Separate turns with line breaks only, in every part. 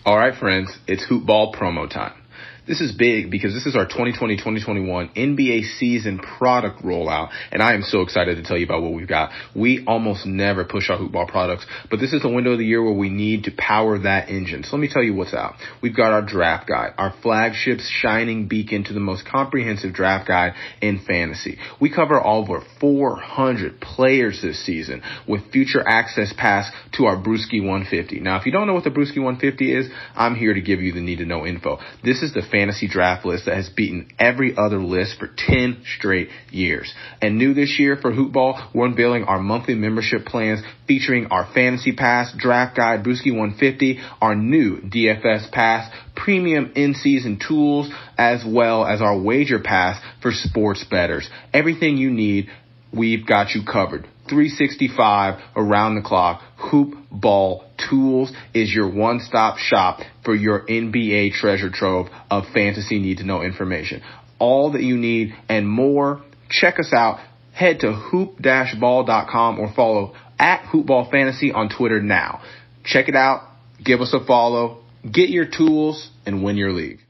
All right, friends, it's Hoop Ball promo time. This is big because this is our 2020-2021 NBA season product rollout, and I am so excited to tell you about what we've got. We almost never push our Hoop Ball products, but this is the window of the year where we need to power that engine. So let me tell you what's out. We've got our draft guide, our flagship shining beacon to the most comprehensive draft guide in fantasy. We cover over 400 players this season with future access pass to our Brewski 150. Now, if you don't know what the Brewski 150 is, I'm here to give you the need-to-know info. This is the fantasy draft list that has beaten every other list for 10 straight years. And new this year for Hoop Ball, we're unveiling our monthly membership plans featuring our Fantasy Pass, Draft Guide, Brewski 150, our new DFS Pass, premium in-season tools, as well as our Wager Pass for sports bettors. Everything you need, we've got you covered. 365 around the clock. Hoop Ball Tools is your one-stop shop for your NBA treasure trove of fantasy need-to-know information. All that you need and more. Check us out. Head to hoop-ball.com or follow at hoopballfantasy on Twitter now. Check it out. Give us a follow. Get your tools and win your league.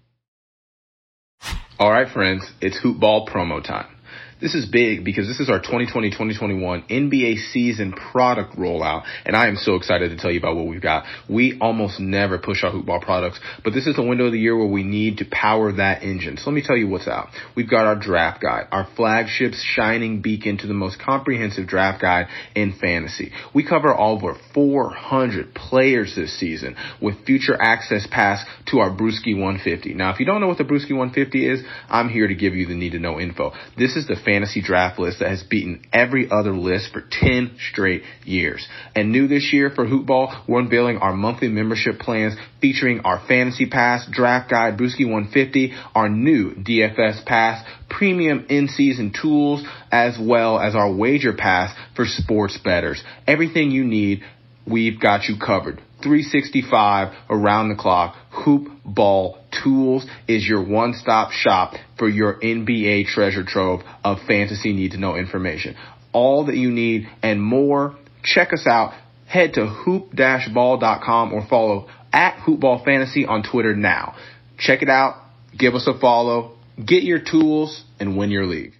All right, friends, it's Hoop Ball promo time. This is big because this is our 2020-2021 NBA season product rollout, and I am so excited to tell you about what we've got. We almost never push our Hoop Ball products, but this is the window of the year where we need to power that engine. So let me tell you what's out. We've got our draft guide, our flagship shining beacon to the most comprehensive draft guide in fantasy. We cover over 400 players this season with future access pass to our Brewski 150. Now, if you don't know what the Brewski 150 is, I'm here to give you the need-to-know info. This is the fantasy draft list that has beaten every other list for 10 straight years. And new this year for Hoop Ball, we're unveiling our monthly membership plans featuring our Fantasy Pass, Draft Guide, Brewski 150, our new DFS Pass, premium in-season tools, as well as our Wager Pass for sports bettors. Everything you need, we've got you covered. 365 around the clock. Hoop Ball Tools is your one-stop shop for your NBA treasure trove of fantasy need-to-know information. All that you need and more. Check us out. Head to hoop-ball.com or follow at hoopballfantasy on Twitter now. Check it out. Give us a follow. Get your tools and win your league.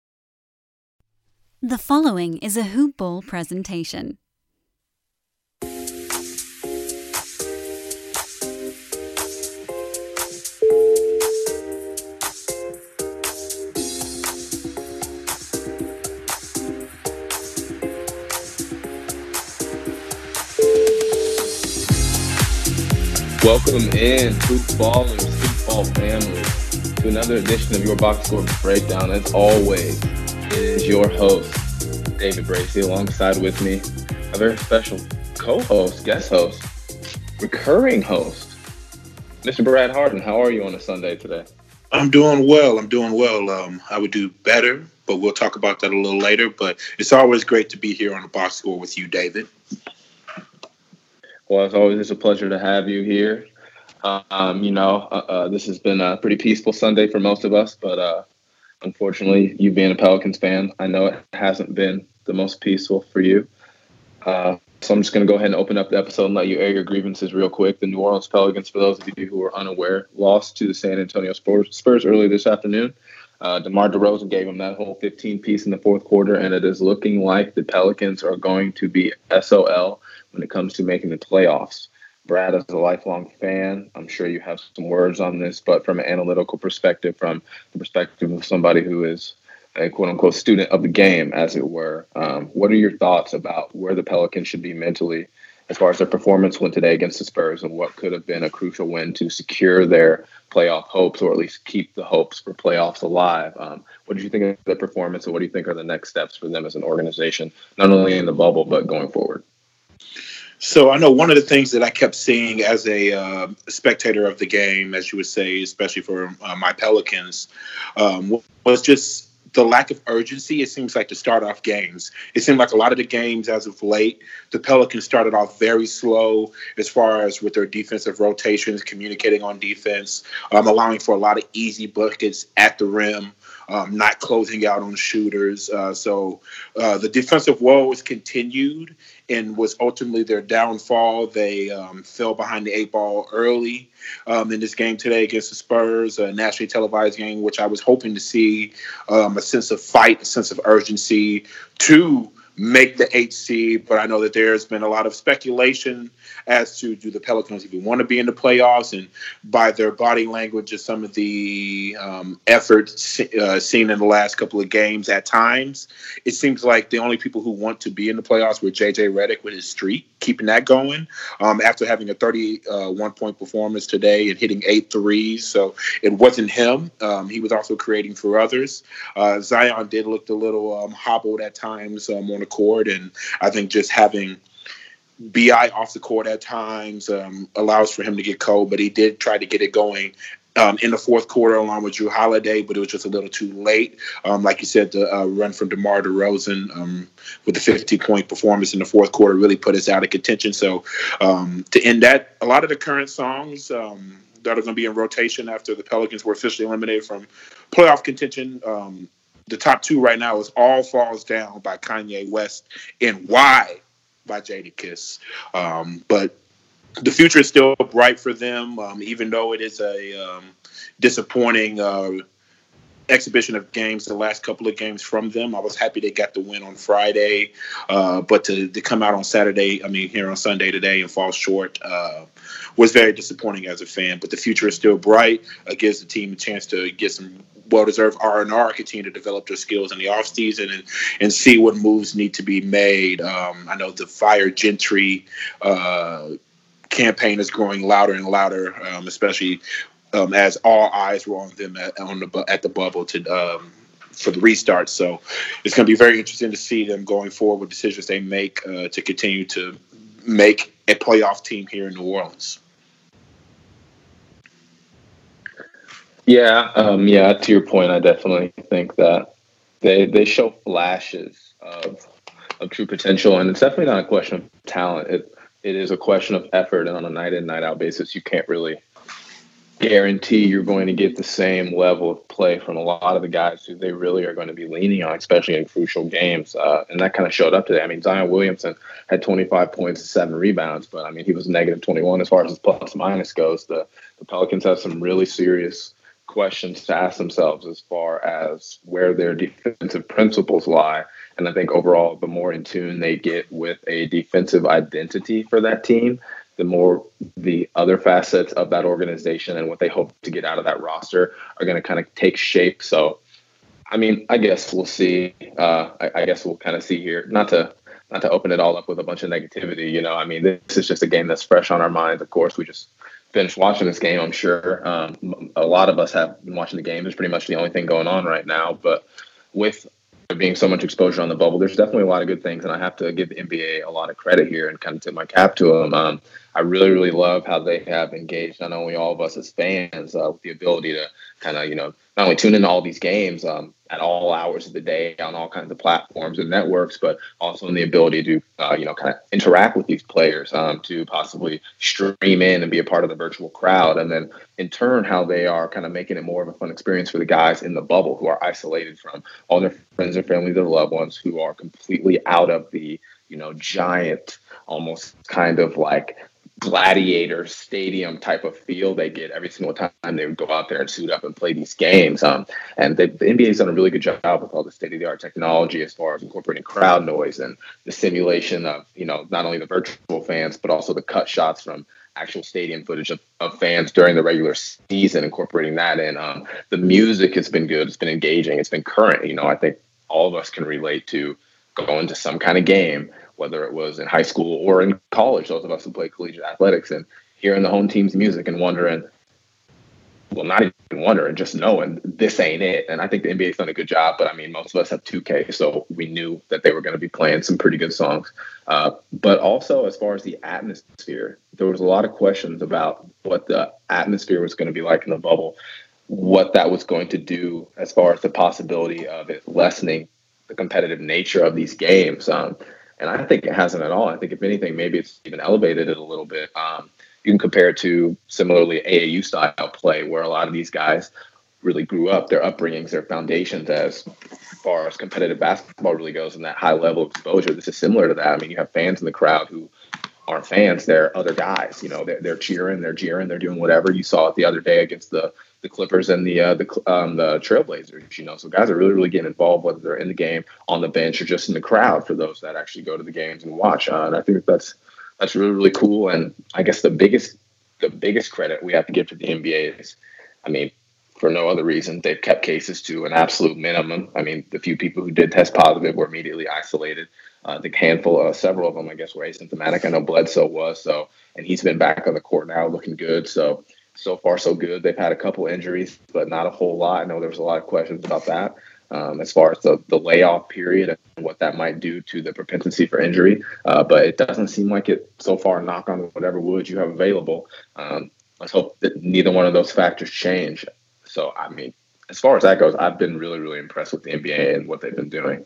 The following is a Hoop Ball presentation.
Welcome in, Hoop Ballers, Hoop Ball family, to another edition of your box score breakdown. As always, it is your host, David Bracey, alongside with me, a very special co-host, guest host, recurring host, Mr. Brad Harden. How are you on a Sunday today?
I'm doing well. I would do better, but we'll talk about that a little later. But it's always great to be here on the box score with you, David.
Well, as always, it's a pleasure to have you here. This has been a pretty peaceful Sunday for most of us, but unfortunately, you being a Pelicans fan, I know it hasn't been the most peaceful for you. So I'm just going to go ahead and open up the episode and let you air your grievances real quick. The New Orleans Pelicans, for those of you who are unaware, lost to the San Antonio Spurs earlier this afternoon. DeMar DeRozan gave them that whole 15-piece in the fourth quarter, and it is looking like the Pelicans are going to be SOL when it comes to making the playoffs. Brad, as a lifelong fan, I'm sure you have some words on this, but from an analytical perspective, from the perspective of somebody who is a quote-unquote student of the game, as it were, what are your thoughts about where the Pelicans should be mentally as far as their performance went today against the Spurs and what could have been a crucial win to secure their playoff hopes, or at least keep the hopes for playoffs alive? What did you think of the performance, and what do you think are the next steps for them as an organization, not only in the bubble, but going forward?
So I know one of the things that I kept seeing as a spectator of the game, as you would say, especially for my Pelicans, was just the lack of urgency. It seems like to start off games. It seemed like a lot of the games as of late, the Pelicans started off very slow as far as with their defensive rotations, communicating on defense, allowing for a lot of easy buckets at the rim. not closing out on shooters. So the defensive woes continued and was ultimately their downfall. They fell behind the eight ball early in this game today against the Spurs, a nationally televised game, which I was hoping to see a sense of fight, a sense of urgency to make the 8th seed, but I know that there's been a lot of speculation as to do the Pelicans even want to be in the playoffs, and by their body language and some of the effort seen in the last couple of games at times, it seems like the only people who want to be in the playoffs were J.J. Redick with his streak, keeping that going after having a 31-point performance today and hitting 8 threes. So it wasn't him. He was also creating for others. Zion did look a little hobbled at times on the court, and I think just having BI off the court at times allows for him to get cold, but he did try to get it going in the fourth quarter along with Drew Holiday, but it was just a little too late. Like you said, the run from DeMar DeRozan with the 50-point performance in the fourth quarter really put us out of contention. So to end that, a lot of the current songs that are going to be in rotation after the Pelicans were officially eliminated from playoff contention, the top two right now is All Falls Down by Kanye West and Why by Jadakiss. But the future is still bright for them, even though it is a disappointing exhibition of games, the last couple of games from them. I was happy they got the win on Friday, but to come out on here on Sunday today and fall short was very disappointing as a fan. But the future is still bright. It gives the team a chance to get some well-deserved R&R, continue to develop their skills in the offseason and see what moves need to be made. I know the Fire Gentry campaign is growing louder and louder, especially as all eyes were on them at the bubble for the restart. So it's going to be very interesting to see them going forward with decisions they make to continue to make a playoff team here in New Orleans.
Yeah, to your point, I definitely think that they show flashes of true potential, and it's definitely not a question of talent. It is a question of effort, and on a night in, night out basis, you can't really guarantee you're going to get the same level of play from a lot of the guys who they really are going to be leaning on, especially in crucial games. And that kind of showed up today. I mean, Zion Williamson had 25 points and 7 rebounds, but I mean, he was negative 21 as far as his plus minus goes. The Pelicans have some really serious questions to ask themselves as far as where their defensive principles lie. And I think overall, the more in tune they get with a defensive identity for that team, the more the other facets of that organization and what they hope to get out of that roster are going to kind of take shape. So, I mean, I guess we'll see. I guess we'll kind of see here, not to open it all up with a bunch of negativity. You know, I mean, this is just a game that's fresh on our minds. Of course, we just finished watching this game. I'm sure a lot of us have been watching the game. It's pretty much the only thing going on right now. But with there being so much exposure on the bubble, there's definitely a lot of good things, and I have to give the NBA a lot of credit here and kind of tip my cap to them. I really, really love how they have engaged not only all of us as fans with the ability to kind of, not only tune into all these games at all hours of the day on all kinds of platforms and networks, but also in the ability to, kind of interact with these players, to possibly stream in and be a part of the virtual crowd. And then in turn, how they are kind of making it more of a fun experience for the guys in the bubble who are isolated from all their friends and family, their loved ones, who are completely out of the, giant, almost kind of like gladiator stadium type of feel they get every single time they would go out there and suit up and play these games. And the NBA's done a really good job with all the state-of-the-art technology as far as incorporating crowd noise and the simulation of, not only the virtual fans, but also the cut shots from actual stadium footage of fans during the regular season, incorporating that in. The music has been good. It's been engaging. It's been current. I think all of us can relate to going to some kind of game, whether it was in high school or in college, those of us who play collegiate athletics, and hearing the home team's music and wondering, well, not even wondering, just knowing this ain't it. And I think the NBA's done a good job, but I mean, most of us have 2K, so we knew that they were going to be playing some pretty good songs. But also, as far as the atmosphere, there was a lot of questions about what the atmosphere was going to be like in the bubble, what that was going to do as far as the possibility of it lessening the competitive nature of these games. And I think it hasn't at all. I think if anything, maybe it's even elevated it a little bit. You can compare it to similarly AAU style play, where a lot of these guys really grew up, their upbringings, their foundations as far as competitive basketball really goes, and that high level exposure. This is similar to that. I mean, you have fans in the crowd who aren't fans; they're other guys. You know, they're cheering, they're jeering, they're doing whatever. You saw it the other day against the Clippers and the Trailblazers. You know, so guys are really getting involved, whether they're in the game, on the bench, or just in the crowd. For those that actually go to the games and watch, and I think that's really cool. And I guess the biggest credit we have to give to the NBA is, I mean, for no other reason, they've kept cases to an absolute minimum. I mean, the few people who did test positive were immediately isolated. The several of them, I guess, were asymptomatic. I know Bledsoe was, and he's been back on the court now, looking good. So far, so good. They've had a couple injuries, but not a whole lot. I know there was a lot of questions about that as far as the layoff period and what that might do to the propensity for injury. But it doesn't seem like it so far, knock on whatever wood you have available. Let's hope that neither one of those factors change. So, I mean, as far as that goes, I've been really impressed with the NBA and what they've been doing.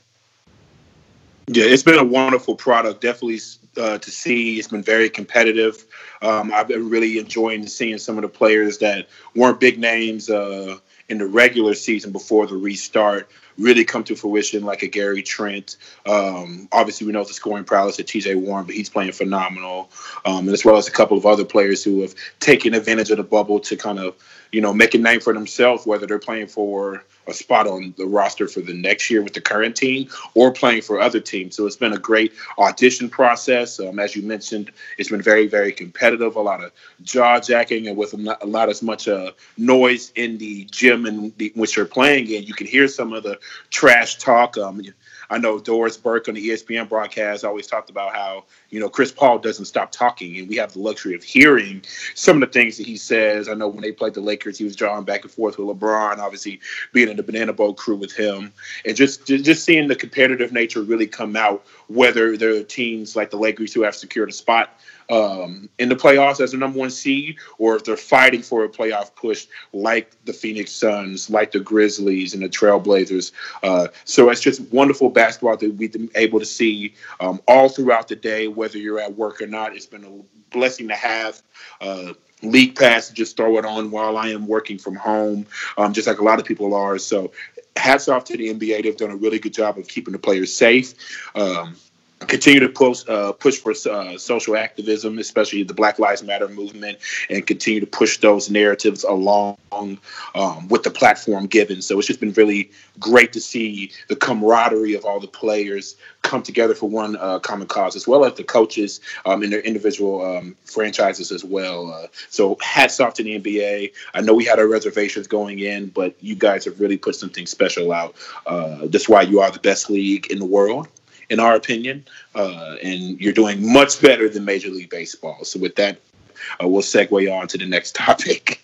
Yeah, it's been a wonderful product, definitely to see. It's been very competitive. I've been really enjoying seeing some of the players that weren't big names in the regular season before the restart really come to fruition, like a Gary Trent. Obviously, we know the scoring prowess of TJ Warren, but he's playing phenomenal. And as well as a couple of other players who have taken advantage of the bubble to kind of, make a name for themselves, whether they're playing for a spot on the roster for the next year with the current team or playing for other teams. So it's been a great audition process. As you mentioned, it's been very, very competitive, a lot of jaw jacking and with not as much noise in the gym in which you're playing in. You can hear some of the trash talk. I know Doris Burke on the ESPN broadcast always talked about how, Chris Paul doesn't stop talking, and we have the luxury of hearing some of the things that he says. I know when they played the Lakers, he was drawing back and forth with LeBron, obviously being in the Banana Boat crew with him, and just seeing the competitive nature really come out, whether there are teams like the Lakers who have secured a spot in the playoffs as the number one seed, or if they're fighting for a playoff push like the Phoenix Suns, like the Grizzlies and the Trailblazers. So it's just wonderful basketball that we've been able to see all throughout the day, whether you're at work or not. It's been a blessing to have League Pass to just throw it on while I am working from home, just like a lot of people are. So hats off to the NBA. They've done a really good job of keeping the players safe. Continue to push for social activism, especially the Black Lives Matter movement, and continue to push those narratives along with the platform given. So it's just been really great to see the camaraderie of all the players come together for one common cause, as well as the coaches in their individual franchises as well. So hats off to the NBA. I know we had our reservations going in, but you guys have really put something special out. That's why you are the best league in the world, in our opinion, and you're doing much better than Major League Baseball. So with that, we'll segue on to the next topic.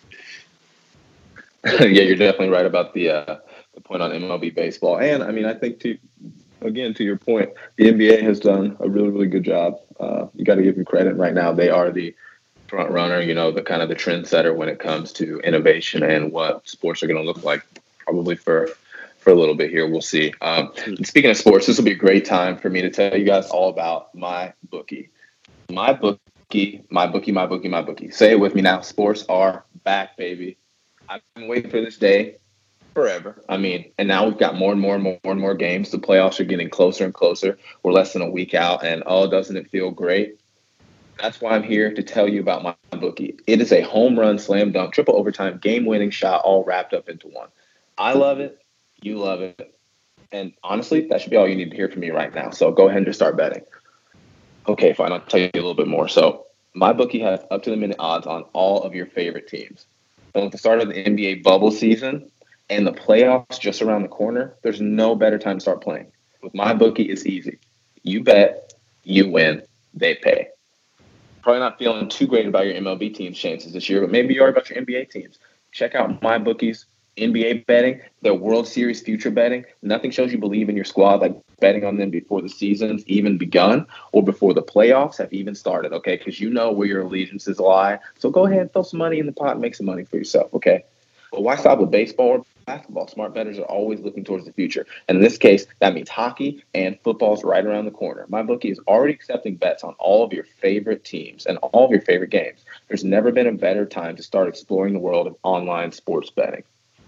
Yeah, you're definitely right about the point on MLB baseball. And, I mean, I think, to your point, the NBA has done a really good job. You got to give them credit. Right now, they are the front runner, the kind of the trendsetter when it comes to innovation and what sports are going to look like, probably for a little bit here. We'll see. Speaking of sports, this will be a great time for me to tell you guys all about my bookie. My bookie. Say it with me now. Sports are back, baby. I've been waiting for this day forever. I mean, and now we've got more and more games. The playoffs are getting closer and closer. We're less than a week out, and doesn't it feel great? That's why I'm here to tell you about my bookie. It is a home run, slam dunk, triple overtime, game-winning shot all wrapped up into one. I love it. You love it. And honestly, that should be all you need to hear from me right now. So go ahead and just start betting. Okay, fine. I'll tell you a little bit more. So my bookie has up-to-the-minute odds on all of your favorite teams. And with the start of the NBA bubble season and the playoffs just around the corner, there's no better time to start playing. With my bookie, it's easy. You bet, you win, they pay. Probably not feeling too great about your MLB team's chances this year, but maybe you are about your NBA teams. Check out my bookie's NBA betting, their World Series future betting. Nothing shows you believe in your squad like betting on them before the season's even begun or before the playoffs have even started, okay? Because you know where your allegiances lie. So go ahead and throw some money in the pot and make some money for yourself, okay? But why stop with baseball or basketball? Smart bettors are always looking towards the future. And in this case, that means hockey and football's right around the corner. My bookie is already accepting bets on all of your favorite teams and all of your favorite games. There's never been a better time to start exploring the world of online sports betting.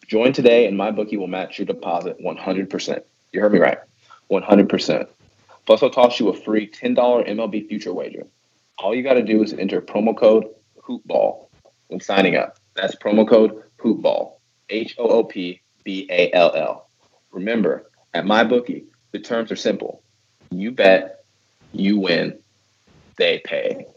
Join today and MyBookie will match your deposit 100%. You heard me right. 100%. Plus, I'll toss you a free $10 MLB future wager. All you got to do is enter promo code HoopBall when signing up. That's promo code HoopBall. HOOPBALL. Remember, at MyBookie, the terms are simple. You bet, you win, they pay.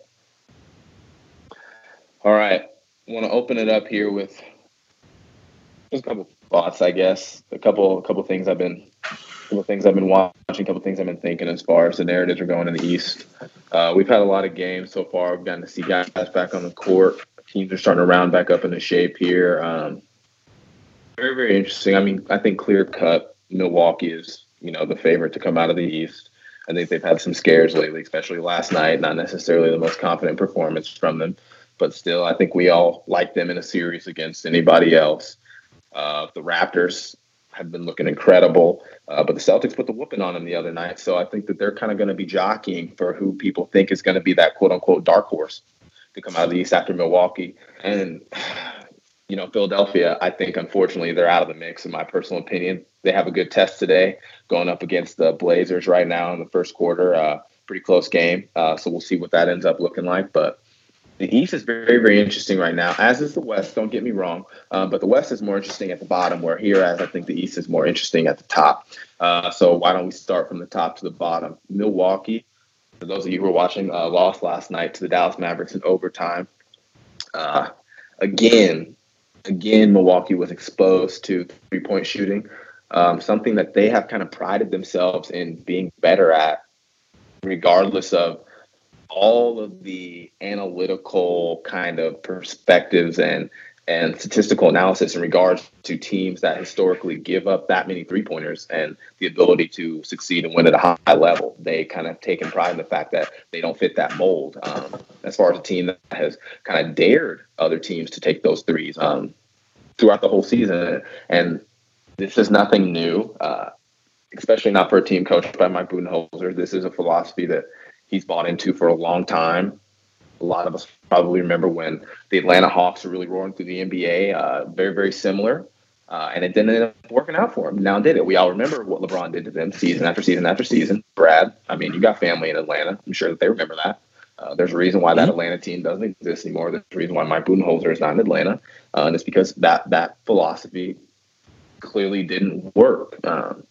All right. I want to open it up here with just a couple thoughts, I guess. A couple things I've been watching, a couple things I've been thinking as far as the narratives are going in the East. We've had a lot of games so far. We've gotten to see guys back on the court. Teams are starting to round back up into shape here. Very, very interesting. I mean, I think clear cut Milwaukee is, the favorite to come out of the East. I think they've had some scares lately, especially last night. Not necessarily the most confident performance from them, but still, I think we all like them in a series against anybody else. The Raptors have been looking incredible, but the Celtics put the whooping on them the other night. So I think that they're kind of going to be jockeying for who people think is going to be that quote unquote dark horse to come out of the East after Milwaukee. And, Philadelphia, I think, unfortunately, they're out of the mix, in my personal opinion. They have a good test today going up against the Blazers right now in the first quarter. Pretty close game. So we'll see what that ends up looking like. But the East is very, very interesting right now, as is the West. Don't get me wrong. But the West is more interesting at the bottom, whereas I think the East is more interesting at the top. So why don't we start from the top to the bottom? Milwaukee, for those of you who are watching, lost last night to the Dallas Mavericks in overtime. Again, Milwaukee was exposed to three-point shooting, something that they have kind of prided themselves in being better at, regardless of all of the analytical kind of perspectives and statistical analysis in regards to teams that historically give up that many three-pointers and the ability to succeed and win at a high level. They kind of taken pride in the fact that they don't fit that mold. As far as a team that has kind of dared other teams to take those threes throughout the whole season. And this is nothing new, especially not for a team coached by Mike Budenholzer. This is a philosophy that he's bought into for a long time. A lot of us probably remember when the Atlanta Hawks were really roaring through the NBA, very, very similar. And it didn't end up working out for him. Now did it? We all remember what LeBron did to them season after season after season. Brad, I mean, you got family in Atlanta. I'm sure that they remember that. There's a reason why that Atlanta team doesn't exist anymore. There's a reason why Mike Budenholzer is not in Atlanta. And it's because that philosophy clearly didn't work.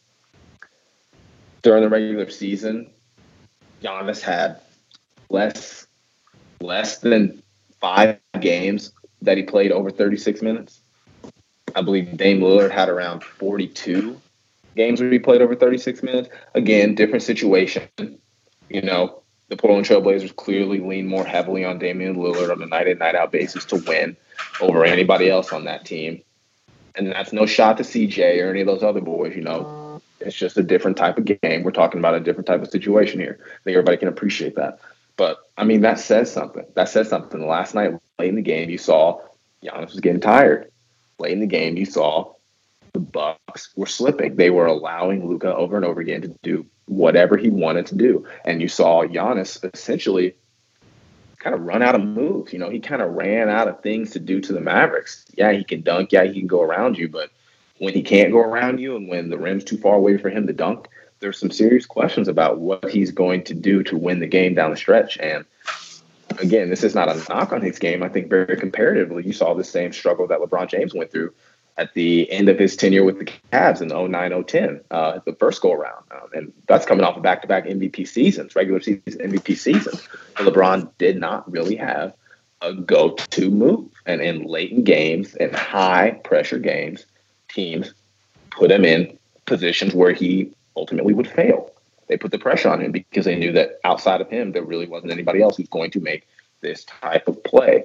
During the regular season, Giannis had less than 5 games that he played over 36 minutes. I believe Dame Lillard had around 42 games where he played over 36 minutes. Again, different situation. The Portland Trailblazers clearly lean more heavily on Damian Lillard on a night-in, night-out basis to win over anybody else on that team. And that's no shot to CJ or any of those other boys, It's just a different type of game. We're talking about a different type of situation here. I think everybody can appreciate that. But, I mean, that says something. Last night, late in the game, you saw Giannis was getting tired. Late in the game, you saw the Bucks were slipping. They were allowing Luka over and over again to do whatever he wanted to do. And you saw Giannis essentially kind of run out of moves. He kind of ran out of things to do to the Mavericks. Yeah, he can dunk. Yeah, he can go around you. But when he can't go around you and when the rim's too far away for him to dunk, there's some serious questions about what he's going to do to win the game down the stretch. And again, this is not a knock on his game. I think very comparatively, you saw the same struggle that LeBron James went through at the end of his tenure with the Cavs in 09-010, the first go-around. And that's coming off of back-to-back MVP seasons, regular season MVP seasons. LeBron did not really have a go-to move. And in late games, in high-pressure games, teams put him in positions where he ultimately would fail. They put the pressure on him because they knew that outside of him, there really wasn't anybody else who's going to make this type of play.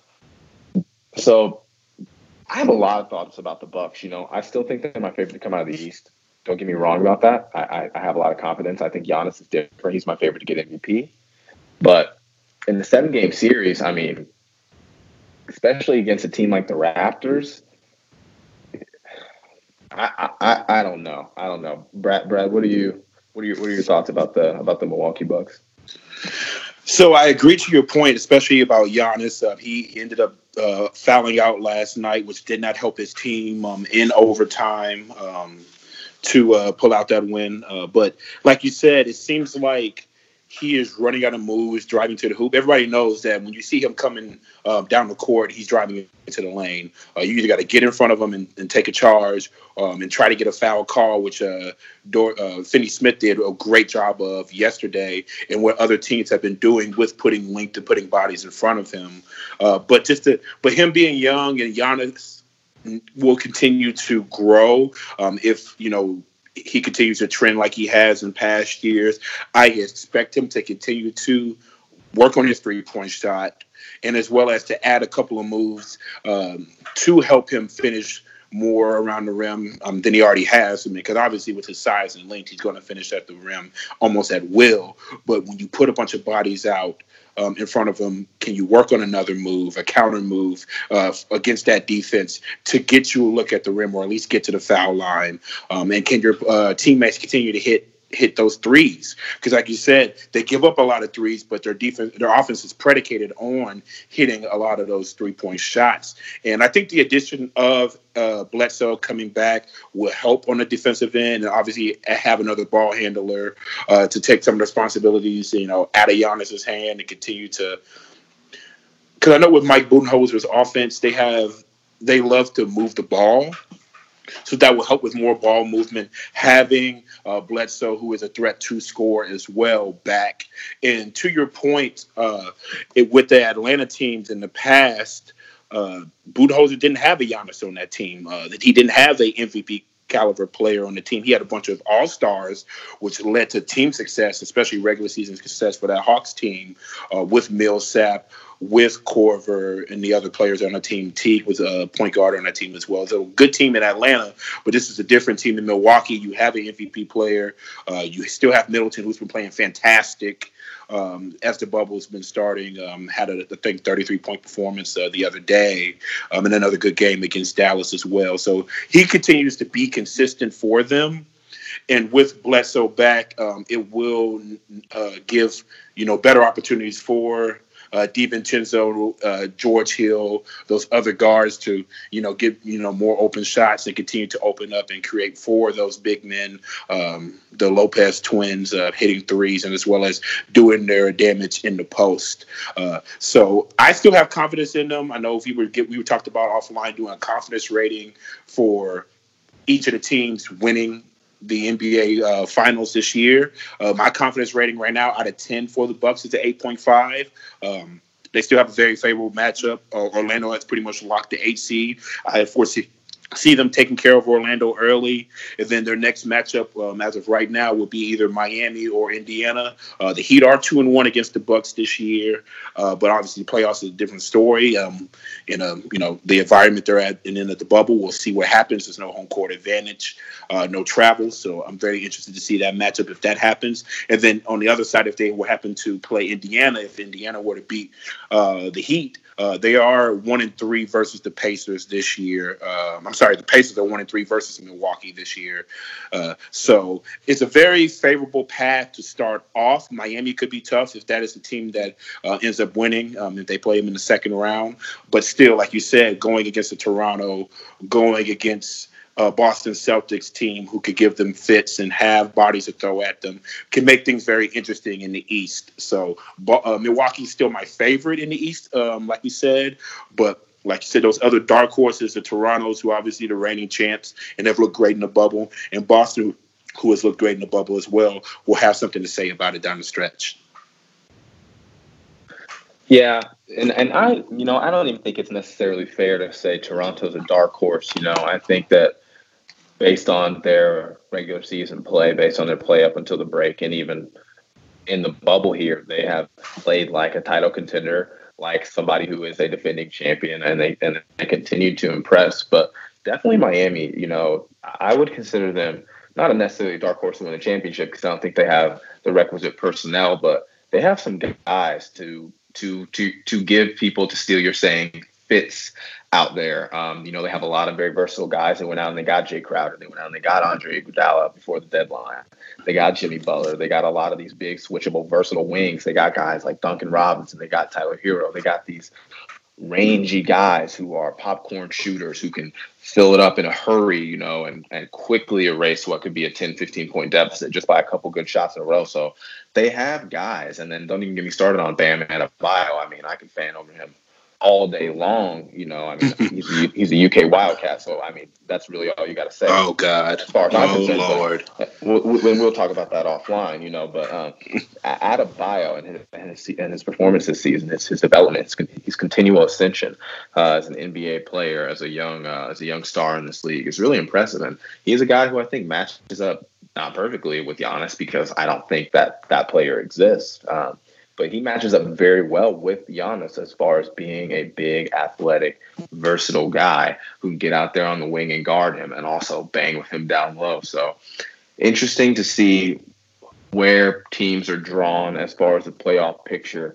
So I have a lot of thoughts about the Bucks. I still think they're my favorite to come out of the East. Don't get me wrong about that. I have a lot of confidence. I think Giannis is different. He's my favorite to get MVP. But in the 7-game series, I mean, especially against a team like the Raptors, I don't know. Brad, what are your thoughts about the Milwaukee Bucks?
So I agree to your point, especially about Giannis. He ended up fouling out last night, which did not help his team in overtime to pull out that win. But like you said, it seems like he is running out of moves, driving to the hoop. Everybody knows that when you see him coming down the court, he's driving into the lane. You either got to get in front of him and take a charge and try to get a foul call, which Finney Smith did a great job of yesterday, and what other teams have been doing with putting length and putting bodies in front of him. But him being young, and Giannis will continue to grow if he continues to trend like he has in past years. I expect him to continue to work on his three-point shot, and as well as to add a couple of moves to help him finish more around the rim than he already has. Because obviously with his size and length, he's going to finish at the rim almost at will. But when you put a bunch of bodies out in front of him, can you work on another move, a counter move against that defense to get you a look at the rim, or at least get to the foul line? And can your teammates continue to hit those threes? Because like you said, they give up a lot of threes, but their offense is predicated on hitting a lot of those 3-point shots. And I think the addition of Bledsoe coming back will help on the defensive end, and obviously have another ball handler to take some of the responsibilities, out of Giannis's hand and continue to. Because I know with Mike Budenholzer's offense, they love to move the ball. So that will help with more ball movement. Having Bledsoe, who is a threat to score as well, back. And to your point, with the Atlanta teams in the past, Budenholzer didn't have a Giannis on that team. That he didn't have a MVP caliber player on the team. He had a bunch of all-stars, which led to team success, especially regular season success for that Hawks team, with Millsap, with Korver, and the other players on the team. Teague was a point guard on that team as well. So a good team in Atlanta, but this is a different team in Milwaukee. You have an MVP player. You still have Middleton, who's been playing fantastic as the bubble's been starting. Had I think 33-point performance the other day, and another good game against Dallas as well. So he continues to be consistent for them. And with Bledsoe back, it will give better opportunities for DiVincenzo, George Hill, those other guards to get more open shots and continue to open up and create for those big men, the Lopez twins hitting threes, and as well as doing their damage in the post. So I still have confidence in them. I know if we were talked about offline doing a confidence rating for each of the teams winning the NBA finals this year. My confidence rating right now out of 10 for the Bucks is at 8.5. They still have a very favorable matchup. Orlando has pretty much locked the 8 seed. I foresee them taking care of Orlando early, and then their next matchup, as of right now, will be either Miami or Indiana. The Heat are 2-1 against the Bucks this year, but obviously the playoffs is a different story. The environment they're at, and then at the bubble, we'll see what happens. There's no home court advantage, no travel, so I'm very interested to see that matchup if that happens. And then on the other side, if they will happen to play Indiana, if Indiana were to beat the Heat. They are 1-3 versus the Pacers this year. The Pacers are 1-3 versus Milwaukee this year. So it's a very favorable path to start off. Miami could be tough if that is the team that ends up winning, if they play them in the second round. But still, like you said, going against the Toronto, going against Boston Celtics team who could give them fits and have bodies to throw at them can make things very interesting in the East. So Milwaukee's still my favorite in the East, like you said. But like you said, those other dark horses, the Torontos, who obviously the reigning champs and have looked great in the bubble, and Boston, who has looked great in the bubble as well, will have something to say about it down the stretch.
Yeah, and I don't even think it's necessarily fair to say Toronto's a dark horse. I think that based on their regular season play, based on their play up until the break, and even in the bubble here, they have played like a title contender, like somebody who is a defending champion, and they continue to impress. But definitely Miami, I would consider them not a necessarily dark horse to win a championship, because I don't think they have the requisite personnel, but they have some guys to give people, to steal your saying, fits out there. They have a lot of very versatile guys. They went out and they got Jay Crowder. They went out and they got Andre Iguodala before the deadline. They got Jimmy Butler. They got a lot of these big, switchable, versatile wings. They got guys like Duncan Robinson. They got Tyler Hero. They got these rangy guys who are popcorn shooters who can fill it up in a hurry, and quickly erase what could be a 10, 15-point deficit just by a couple good shots in a row. So they have guys. And then don't even get me started on Bam Adebayo. I mean, I can fan over him all day long. He's a UK Wildcat, so I mean that's really all you got to say.
Oh God!
As far as I'm concerned,
Lord.
We'll talk about that offline, But Adebayo and his performance this season, his development, his continual ascension as an NBA player, as a young star in this league is really impressive, and he's a guy who I think matches up not perfectly with Giannis because I don't think that player exists. But he matches up very well with Giannis as far as being a big, athletic, versatile guy who can get out there on the wing and guard him and also bang with him down low. So interesting to see where teams are drawn as far as the playoff picture.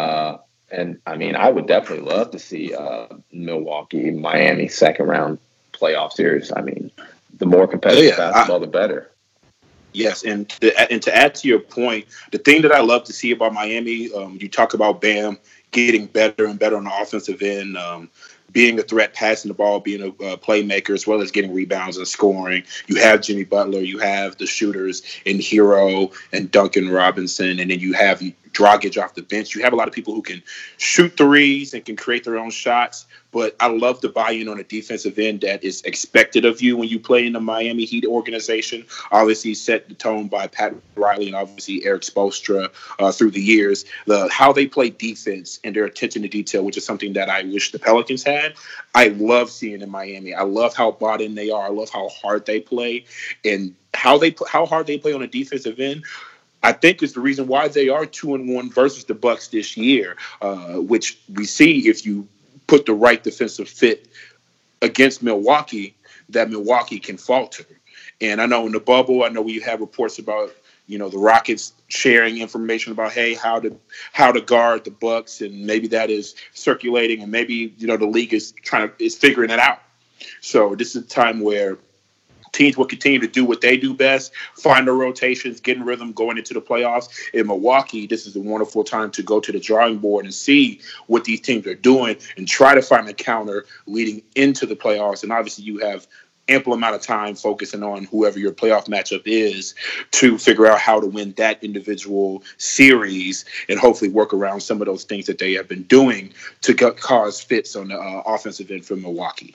And, I mean, I would definitely love to see Milwaukee, Miami second-round playoff series. I mean, the more competitive basketball, the better.
Yes, and to add to your point, the thing that I love to see about Miami, you talk about Bam getting better and better on the offensive end, being a threat, passing the ball, being a playmaker, as well as getting rebounds and scoring. You have Jimmy Butler, you have the shooters in Hero and Duncan Robinson, and then you have Dragic off the bench. You have a lot of people who can shoot threes and can create their own shots. But I love the buy-in on a defensive end that is expected of you when you play in the Miami Heat organization. Obviously set the tone by Pat Riley and obviously Eric Spoelstra through the years. How they play defense and their attention to detail, which is something that I wish the Pelicans had, I love seeing in Miami. I love how bought in they are. I love how hard they play and how hard they play on a defensive end. I think is the reason why they are 2-1 versus the Bucks this year, which we see if you put the right defensive fit against Milwaukee, that Milwaukee can falter. And I know in the bubble, I know we have reports about, the Rockets sharing information about, hey, how to guard the Bucks, and maybe that is circulating, and maybe, the league is figuring it out. So this is a time where teams will continue to do what they do best, find their rotations, get in rhythm going into the playoffs. In Milwaukee, this is a wonderful time to go to the drawing board and see what these teams are doing and try to find a counter leading into the playoffs. And obviously you have ample amount of time focusing on whoever your playoff matchup is to figure out how to win that individual series and hopefully work around some of those things that they have been doing to cause fits on the offensive end for Milwaukee.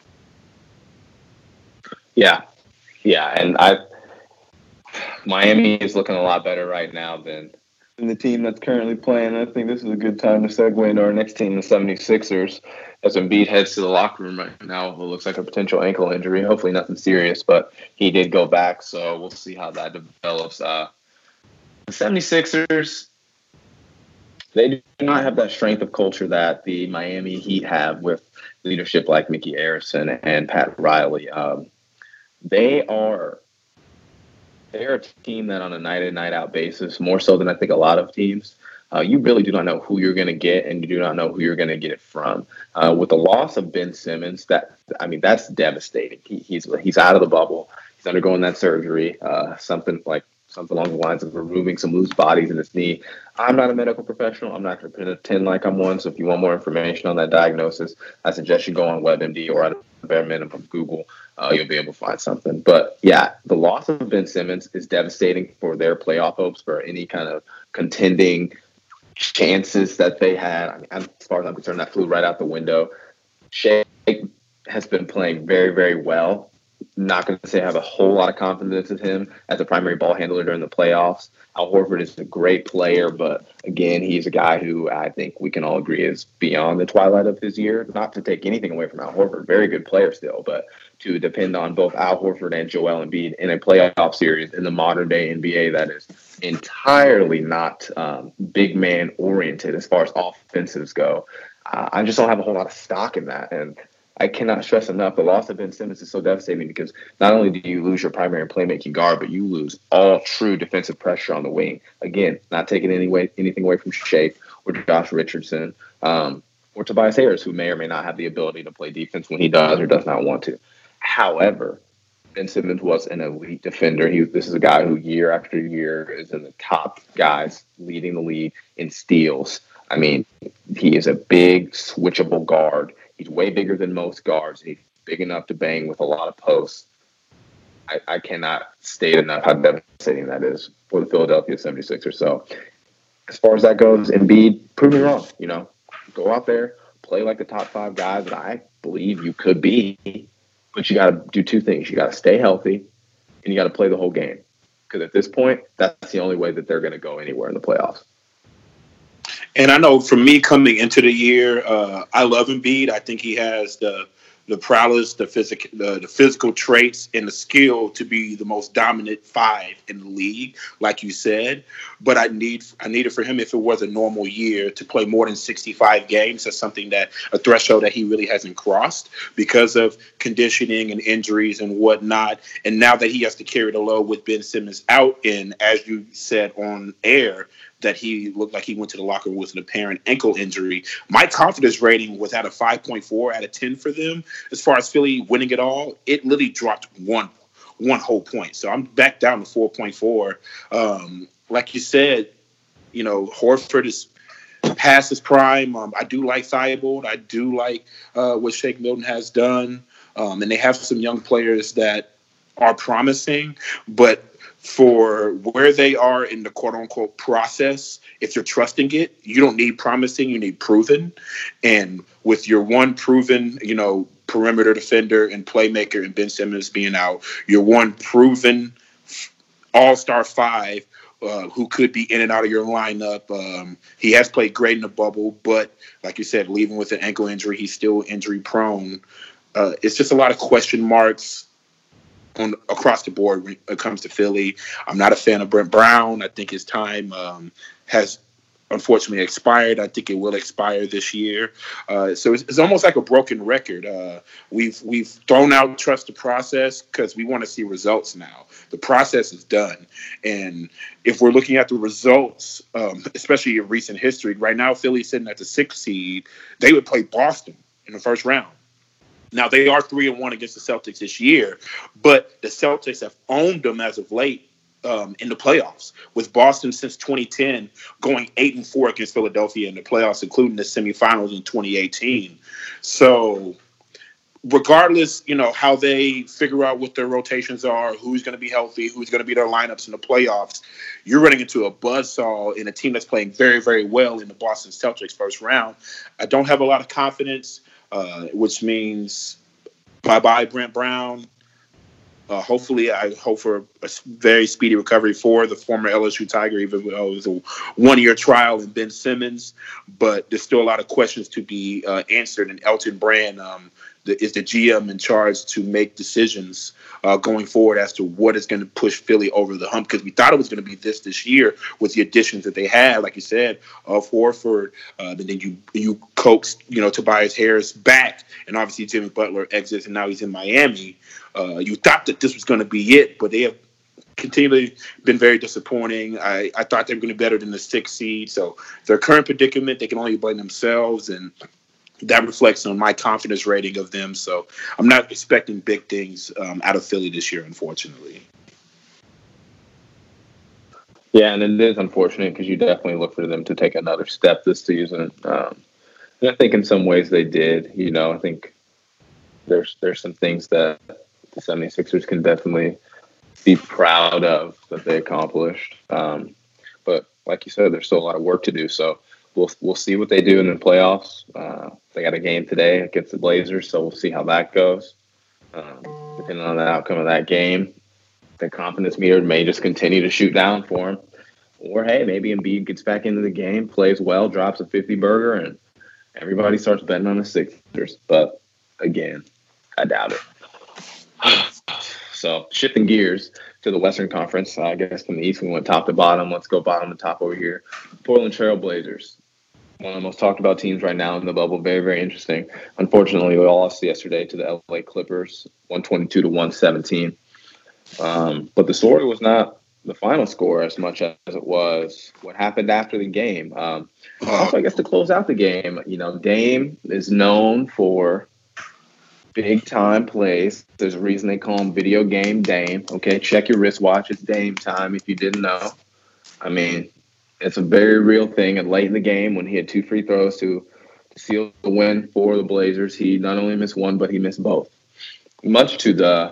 Yeah, and Miami is looking a lot better right now than the team that's currently playing. I think this is a good time to segue into our next team, the 76ers, as Embiid heads to the locker room right now. It looks like a potential ankle injury. Hopefully nothing serious, but he did go back, so we'll see how that develops. The 76ers, they do not have that strength of culture that the Miami Heat have with leadership like Mickey Arison and Pat Riley. They're a team that on a night in, night out basis, more so than I think a lot of teams, you really do not know who you're going to get, and you do not know who you're going to get it from. With the loss of Ben Simmons, that's devastating. He's out of the bubble. He's undergoing that surgery, something along the lines of removing some loose bodies in his knee. I'm not a medical professional. I'm not going to pretend like I'm one. So if you want more information on that diagnosis, I suggest you go on WebMD or at a bare minimum Google. You'll be able to find something. But yeah, the loss of Ben Simmons is devastating for their playoff hopes, for any kind of contending chances that they had. I mean, as far as I'm concerned, that flew right out the window. Shea has been playing very, very well. Not going to say I have a whole lot of confidence in him as a primary ball handler during the playoffs. Al Horford is a great player, but again, he's a guy who I think we can all agree is beyond the twilight of his year. Not to take anything away from Al Horford, very good player still, but to depend on both Al Horford and Joel Embiid in a playoff series in the modern day NBA that is entirely not big man oriented as far as offensives go. I just don't have a whole lot of stock in that, and I cannot stress enough, the loss of Ben Simmons is so devastating because not only do you lose your primary playmaking guard, but you lose all true defensive pressure on the wing. Again, not taking anything away from Shea or Josh Richardson. or Tobias Harris, who may or may not have the ability to play defense when he does or does not want to. However, Ben Simmons was an elite defender. This is a guy who year after year is in the top guys leading the league in steals. I mean, he is a big, switchable guard. He's way bigger than most guards. He's big enough to bang with a lot of posts. I cannot state enough how devastating that is for the Philadelphia 76ers. So as far as that goes, Embiid, prove me wrong. Go out there, play like the top 5 guys that I believe you could be. But you got to do 2 things. You got to stay healthy, and you got to play the whole game. Because at this point, that's the only way that they're going to go anywhere in the playoffs.
And I know for me coming into the year, I love Embiid. I think he has the prowess, the physical traits, and the skill to be the most dominant 5 in the league, like you said. But I needed for him, if it was a normal year, to play more than 65 games. That's a threshold that he really hasn't crossed because of conditioning and injuries and whatnot. And now that he has to carry the load with Ben Simmons out, and as you said on air, that he looked like he went to the locker room with an apparent ankle injury. My confidence rating was at a 5.4 out of 10 for them. As far as Philly winning it all, it literally dropped one whole point. So I'm back down to 4.4. Like you said, Horford is past his prime. I do like Thibault. I do like what Shake Milton has done. And they have some young players that are promising, but for where they are in the quote-unquote process, if you're trusting it, you don't need promising, you need proven. And with your one proven, perimeter defender and playmaker and Ben Simmons being out, your one proven all-star 5 who could be in and out of your lineup. He has played great in the bubble, but like you said, leaving with an ankle injury, he's still injury-prone. It's just a lot of question marks across the board when it comes to Philly. I'm not a fan of Brett Brown. I think his time has unfortunately expired. I think it will expire this year. So it's almost like a broken record. We've thrown out trust the process because we want to see results now. The process is done. And if we're looking at the results, especially in recent history, right now Philly's sitting at the 6th seed. They would play Boston in the first round. Now, they are 3-1 against the Celtics this year, but the Celtics have owned them as of late in the playoffs, with Boston since 2010 going 8-4 against Philadelphia in the playoffs, including the semifinals in 2018. So regardless, how they figure out what their rotations are, who's going to be healthy, who's going to be their lineups in the playoffs, you're running into a buzzsaw in a team that's playing very, very well in the Boston Celtics first round. I don't have a lot of confidence. Which means bye-bye Brent Brown. Hopefully, I hope for a very speedy recovery for the former LSU Tiger, even though it was a one-year trial in Ben Simmons. But there's still a lot of questions to be answered. And Elton Brand is the GM in charge to make decisions going forward as to what is going to push Philly over the hump, because we thought it was going to be this year with the additions that they had, like you said, of Horford. Then you coaxed Tobias Harris back, and obviously Jimmy Butler exits, and now he's in Miami. You thought that this was going to be it, but they have continually been very disappointing. I thought they were going to be better than the 6th seed. So their current predicament, they can only blame themselves, and that reflects on my confidence rating of them. So I'm not expecting big things out of Philly this year, unfortunately.
Yeah, and it is unfortunate because you definitely look for them to take another step this season. And I think in some ways they did. I think there's some things that the 76ers can definitely be proud of that they accomplished. But like you said, there's still a lot of work to do. So we'll see what they do in the playoffs. They got a game today against the Blazers, so we'll see how that goes. Depending on the outcome of that game, the confidence meter may just continue to shoot down for him. Or, hey, maybe Embiid gets back into the game, plays well, drops a 50-burger, and everybody starts betting on the Sixers. But, again, I doubt it. So, shifting gears to the Western Conference. I guess from the East, we went top to bottom. Let's go bottom to top over here. Portland Trail Blazers. One of the most talked about teams right now in the bubble. Very, very interesting. Unfortunately, we lost yesterday to the LA Clippers, 122-117. But the story was not the final score as much as it was what happened after the game. Also, I guess to close out the game, Dame is known for big time plays. There's a reason they call him Video Game Dame. Okay, check your wristwatch. It's Dame time if you didn't know. I mean, it's a very real thing. And late in the game, when he had 2 free throws to seal the win for the Blazers, he not only missed one, but he missed both. Much to the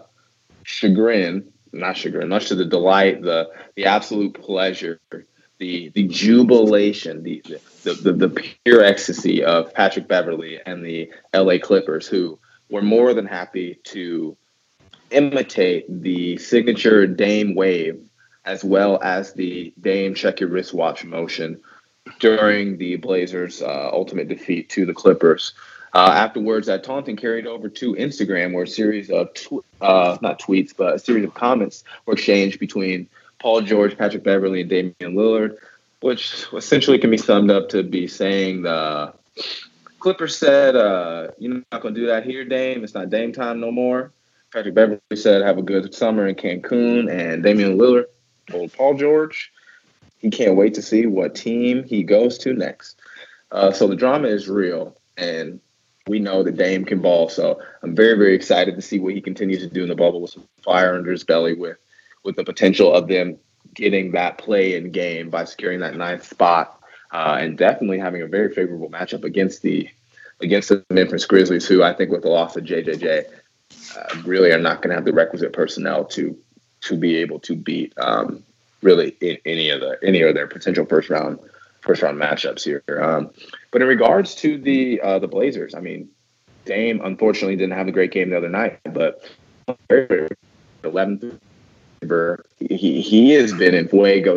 much to the delight, the absolute pleasure, the jubilation, the pure ecstasy of Patrick Beverley and the LA Clippers, who were more than happy to imitate the signature Dame wave as well as the Dame check your wristwatch motion during the Blazers' ultimate defeat to the Clippers. Afterwards, that taunting carried over to Instagram, where a series of not tweets, but a series of comments were exchanged between Paul George, Patrick Beverley, and Damian Lillard, which essentially can be summed up to be saying the Clippers said, "You're not going to do that here, Dame. It's not Dame time no more." Patrick Beverley said, "Have a good summer in Cancun," and Damian Lillard told Paul George he can't wait to see what team he goes to next. So the drama is real, and we know that Dame can ball, so I'm very, very excited to see what he continues to do in the bubble with some fire under his belly, with the potential of them getting that play-in game by securing that 9th spot, and definitely having a very favorable matchup against the Memphis Grizzlies, who I think with the loss of JJJ really are not going to have the requisite personnel to be able to beat really any of their potential first round matchups here. But in regards to the Blazers, I mean, Dame unfortunately didn't have a great game the other night, but 11th, he has been in fuego.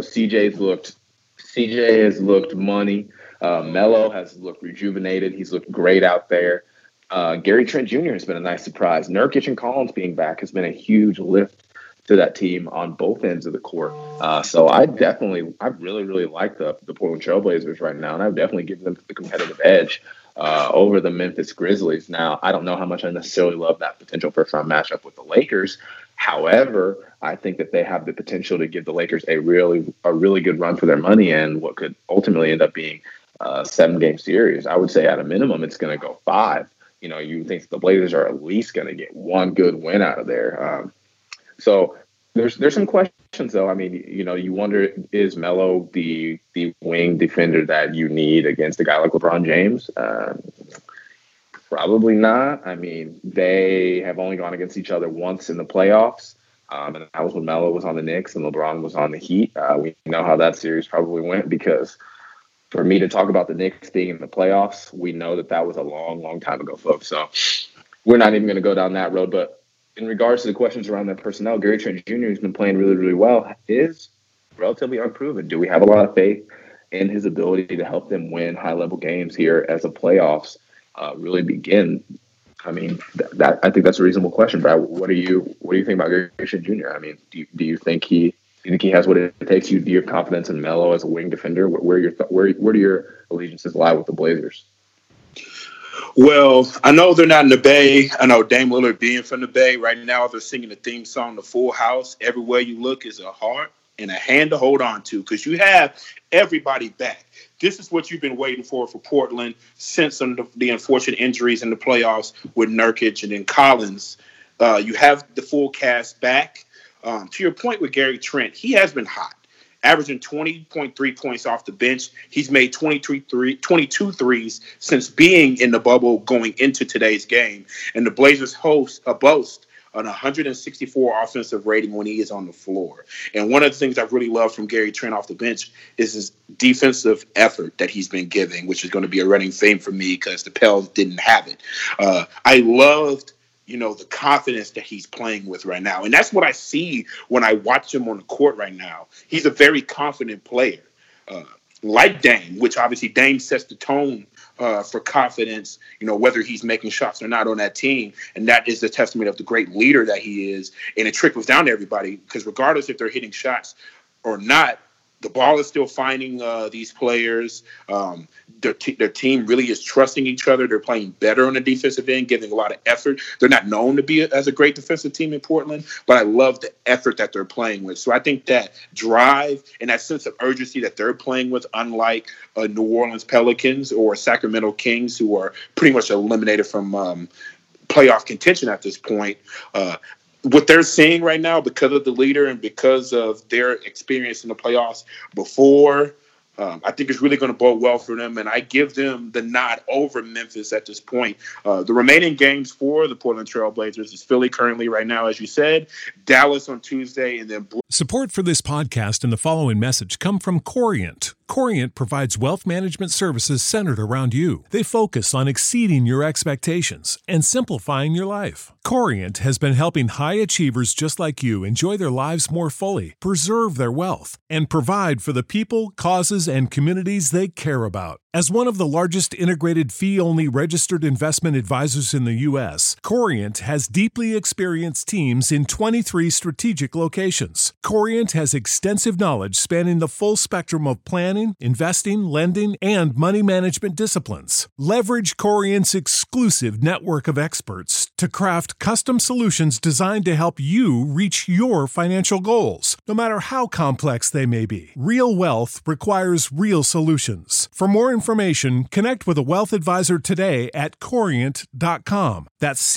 CJ has looked money. Melo has looked rejuvenated. He's looked great out there. Gary Trent Jr. has been a nice surprise. Nurkic and Collins being back has been a huge lift to that team on both ends of the court. So I really, really like the Portland Trailblazers right now, and I would definitely give them the competitive edge over the Memphis Grizzlies. Now, I don't know how much I necessarily love that potential first-round matchup with the Lakers. However, I think that they have the potential to give the Lakers a really good run for their money, and what could ultimately end up being a 7-game series. I would say at a minimum it's going to go 5. You think the Blazers are at least going to get one good win out of there. So there's some questions, though. I mean, you wonder, is Melo the wing defender that you need against a guy like LeBron James? Probably not. I mean, they have only gone against each other once in the playoffs, and that was when Melo was on the Knicks and LeBron was on the Heat. We know how that series probably went, because for me to talk about the Knicks being in the playoffs, we know that was a long, long time ago, folks. So we're not even going to go down that road, but in regards to the questions around their personnel, Gary Trent Jr., who's been playing really, really well, is relatively unproven. Do we have a lot of faith in his ability to help them win high-level games here as the playoffs really begin? I mean, I think that's a reasonable question. Brad, what do you think about Gary Trent Jr.? I mean, do you think he has what it takes? Do you have confidence in Melo as a wing defender? Where do your allegiances lie with the Blazers?
Well, I know they're not in the Bay. I know Dame Lillard being from the Bay. Right now, they're singing the theme song, The Full House. Everywhere you look is a heart and a hand to hold on to, because you have everybody back. This is what you've been waiting for Portland since the unfortunate injuries in the playoffs with Nurkic and then Collins. You have the full cast back. To your point with Gary Trent, he has been hot, averaging 20.3 points off the bench. He's made 22 threes since being in the bubble going into today's game. And the Blazers boast an 164 offensive rating when he is on the floor. And one of the things I've really loved from Gary Trent off the bench is his defensive effort that he's been giving, which is going to be a running theme for me because the Pels didn't have it. I loved the confidence that he's playing with right now. And that's what I see when I watch him on the court right now. He's a very confident player, like Dame, which obviously Dame sets the tone for confidence, whether he's making shots or not on that team. And that is the testament of the great leader that he is. And it trickles down to everybody, because regardless if they're hitting shots or not, The ball is still finding these players. Their team really is trusting each other. They're playing better on the defensive end, giving a lot of effort. They're not known to be as a great defensive team in Portland, but I love the effort that they're playing with. So I think that drive and that sense of urgency that they're playing with, unlike New Orleans Pelicans or Sacramento Kings, who are pretty much eliminated from playoff contention at this point, what they're seeing right now, because of the leader and because of their experience in the playoffs before, I think it's really going to bode well for them, and I give them the nod over Memphis at this point. The remaining games for the Portland Trail Blazers is Philly currently right now, as you said, Dallas on Tuesday, and then
Support for this podcast and the following message come from Corient. Corient provides wealth management services centered around you. They focus on exceeding your expectations and simplifying your life. Corient has been helping high achievers just like you enjoy their lives more fully, preserve their wealth, and provide for the people, causes, and communities they care about. As one of the largest integrated fee-only registered investment advisors in the U.S., Corient has deeply experienced teams in 23 strategic locations. Corient has extensive knowledge spanning the full spectrum of planning, investing, lending, and money management disciplines. Leverage Corient's exclusive network of experts to craft custom solutions designed to help you reach your financial goals, no matter how complex they may be. Real wealth requires real solutions. For more information, connect with a wealth advisor today at Corient.com. That's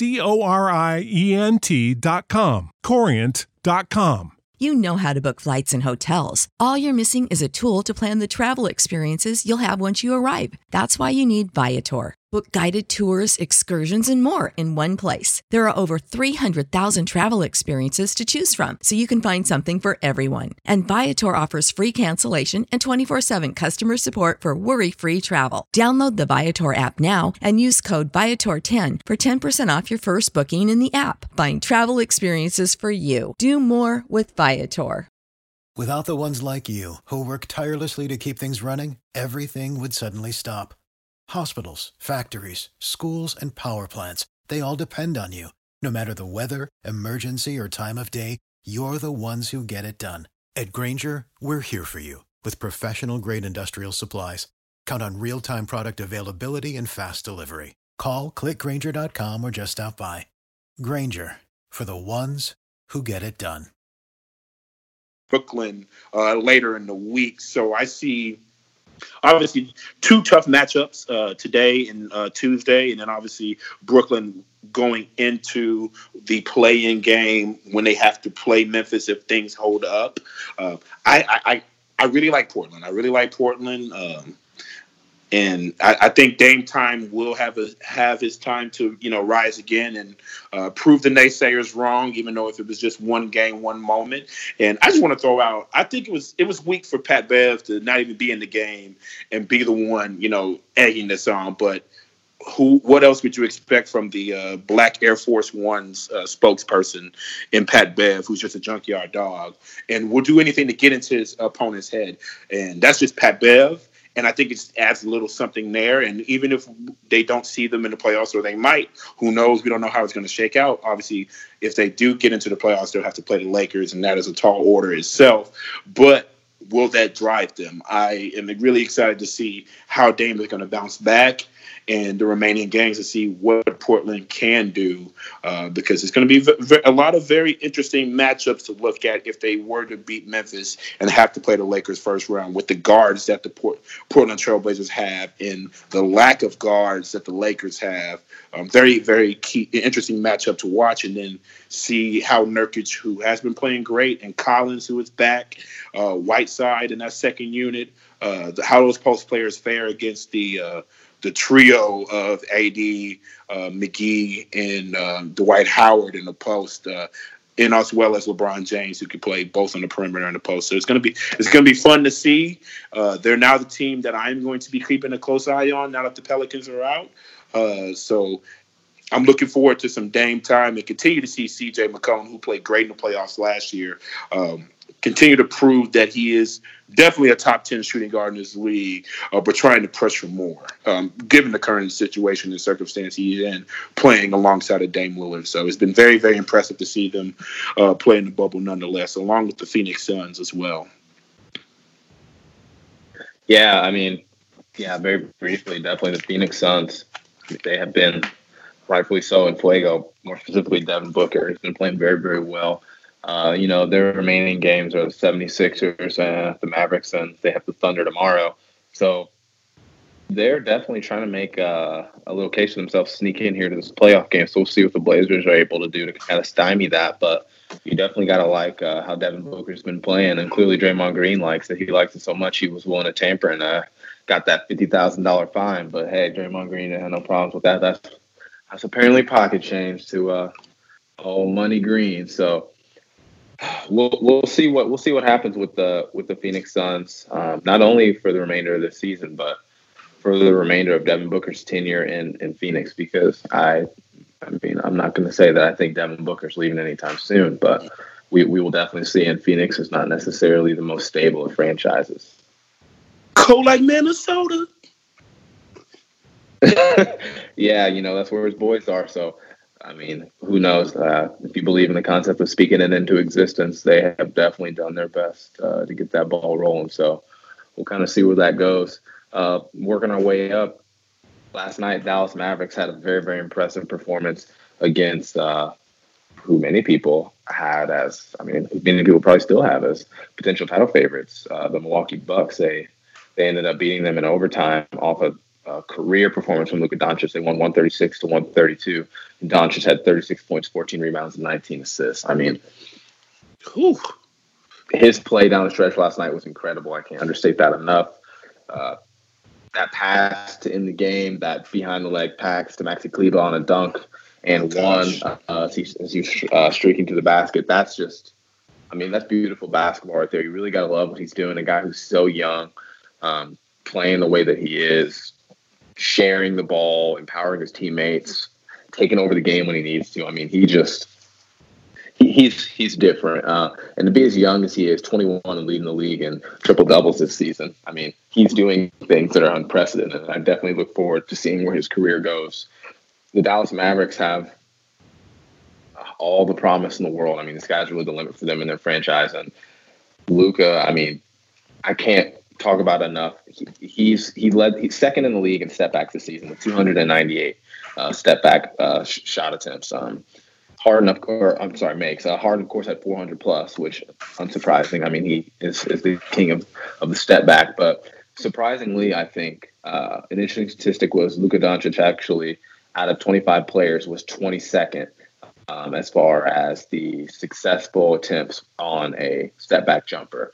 Corient.com. Corient.com.
You know how to book flights and hotels. All you're missing is a tool to plan the travel experiences you'll have once you arrive. That's why you need Viator. Book guided tours, excursions, and more in one place. There are over 300,000 travel experiences to choose from, so you can find something for everyone. And Viator offers free cancellation and 24/7 customer support for worry-free travel. Download the Viator app now and use code Viator10 for 10% off your first booking in the app. Find travel experiences for you. Do more with Viator.
Without the ones like you, who work tirelessly to keep things running, everything would suddenly stop. Hospitals, factories, schools, and power plants, they all depend on you. No matter the weather, emergency, or time of day, you're the ones who get it done. At Grainger, we're here for you with professional-grade industrial supplies. Count on real-time product availability and fast delivery. Call, click Grainger.com, or just stop by. Grainger, for the ones who get it done.
Brooklyn later in the week. So I see obviously two tough matchups today and Tuesday, and then obviously Brooklyn going into the play-in game when they have to play Memphis if things hold up. I really like Portland. And I think Dame Time will have his time to rise again and prove the naysayers wrong, even though if it was just one game, one moment. And I just want to throw out, I think it was weak for Pat Bev to not even be in the game and be the one egging this on. But what else would you expect from the Black Air Force One's spokesperson in Pat Bev, who's just a junkyard dog and will do anything to get into his opponent's head? And that's just Pat Bev. And I think it adds a little something there. And even if they don't see them in the playoffs, or they might, who knows? We don't know how it's going to shake out. Obviously, if they do get into the playoffs, they'll have to play the Lakers, and that is a tall order itself. But will that drive them? I am really excited to see how Dame is going to bounce back and the remaining games to see what Portland can do, because it's going to be a lot of very interesting matchups to look at if they were to beat Memphis and have to play the Lakers first round with the guards that the Portland Trailblazers have and the lack of guards that the Lakers have. Very, very key, interesting matchup to watch, and then see how Nurkic, who has been playing great, and Collins, who is back, Whiteside in that second unit, how those post players fare against the trio of AD, McGee, and Dwight Howard in the post, and as well as LeBron James, who can play both on the perimeter and the post. So it's going to be fun to see. They're now the team that I'm going to be keeping a close eye on now that the Pelicans are out. So I'm looking forward to some Dame time and continue to see CJ McCollum, who played great in the playoffs last year, continue to prove that he is definitely a top 10 shooting guard in this league, but trying to pressure more, given the current situation and circumstance he's in, playing alongside of Dame Lillard. So it's been very, very impressive to see them play in the bubble nonetheless, along with the Phoenix Suns as well.
Yeah, I mean, yeah, very briefly, definitely the Phoenix Suns. They have been rightfully so in Fuego, more specifically Devin Booker. He's been playing very, very well. Their remaining games are the 76ers and the Mavericks, and they have the Thunder tomorrow. So they're definitely trying to make a little case for themselves, sneak in here to this playoff game. So we'll see what the Blazers are able to do to kind of stymie that. But you definitely got to like how Devin Booker's been playing. And clearly Draymond Green likes it. He likes it so much he was willing to tamper and got that $50,000 fine. But, hey, Draymond Green had no problems with that. That's apparently pocket change to Money Green. So we'll see what happens with the Phoenix Suns, not only for the remainder of the season, but for the remainder of Devin Booker's tenure in Phoenix, because I mean, I'm not going to say that I think Devin Booker's leaving anytime soon, but we will definitely see. And Phoenix is not necessarily the most stable of franchises.
Cold like Minnesota.
Yeah, that's where his boys are. So, I mean, who knows? If you believe in the concept of speaking it into existence, they have definitely done their best to get that ball rolling. So we'll kind of see where that goes. Working our way up, last night, Dallas Mavericks had a very, very impressive performance against who many people probably still have as potential title favorites, the Milwaukee Bucks. They ended up beating them in overtime off of a career performance from Luka Doncic. They won 136-132. And Doncic had 36 points, 14 rebounds, and 19 assists. I mean, his play down the stretch last night was incredible. I can't understate that enough. That pass to end the game, that behind the leg pass to Maxi Kleber on a dunk and one as he's streaking to the basket. That's just, that's beautiful basketball right there. You really got to love what he's doing. A guy who's so young, playing the way that he is, sharing the ball, empowering his teammates, taking over the game when he needs to. I mean, he's different. And to be as young as he is, 21 and leading the league in triple doubles this season, I mean, he's doing things that are unprecedented. I definitely look forward to seeing where his career goes. The Dallas Mavericks have all the promise in the world. I mean, the sky's really the limit for them in their franchise. And Luka, I mean, I can't talk about enough. He's second in the league in step backs this season with 298 step back shot attempts. Harden, makes. Harden, of course, had 400 plus, which unsurprising. I mean, he is the king of the step back. But surprisingly, I think an interesting statistic was Luka Doncic actually, out of 25 players, was 22nd as far as the successful attempts on a step back jumper.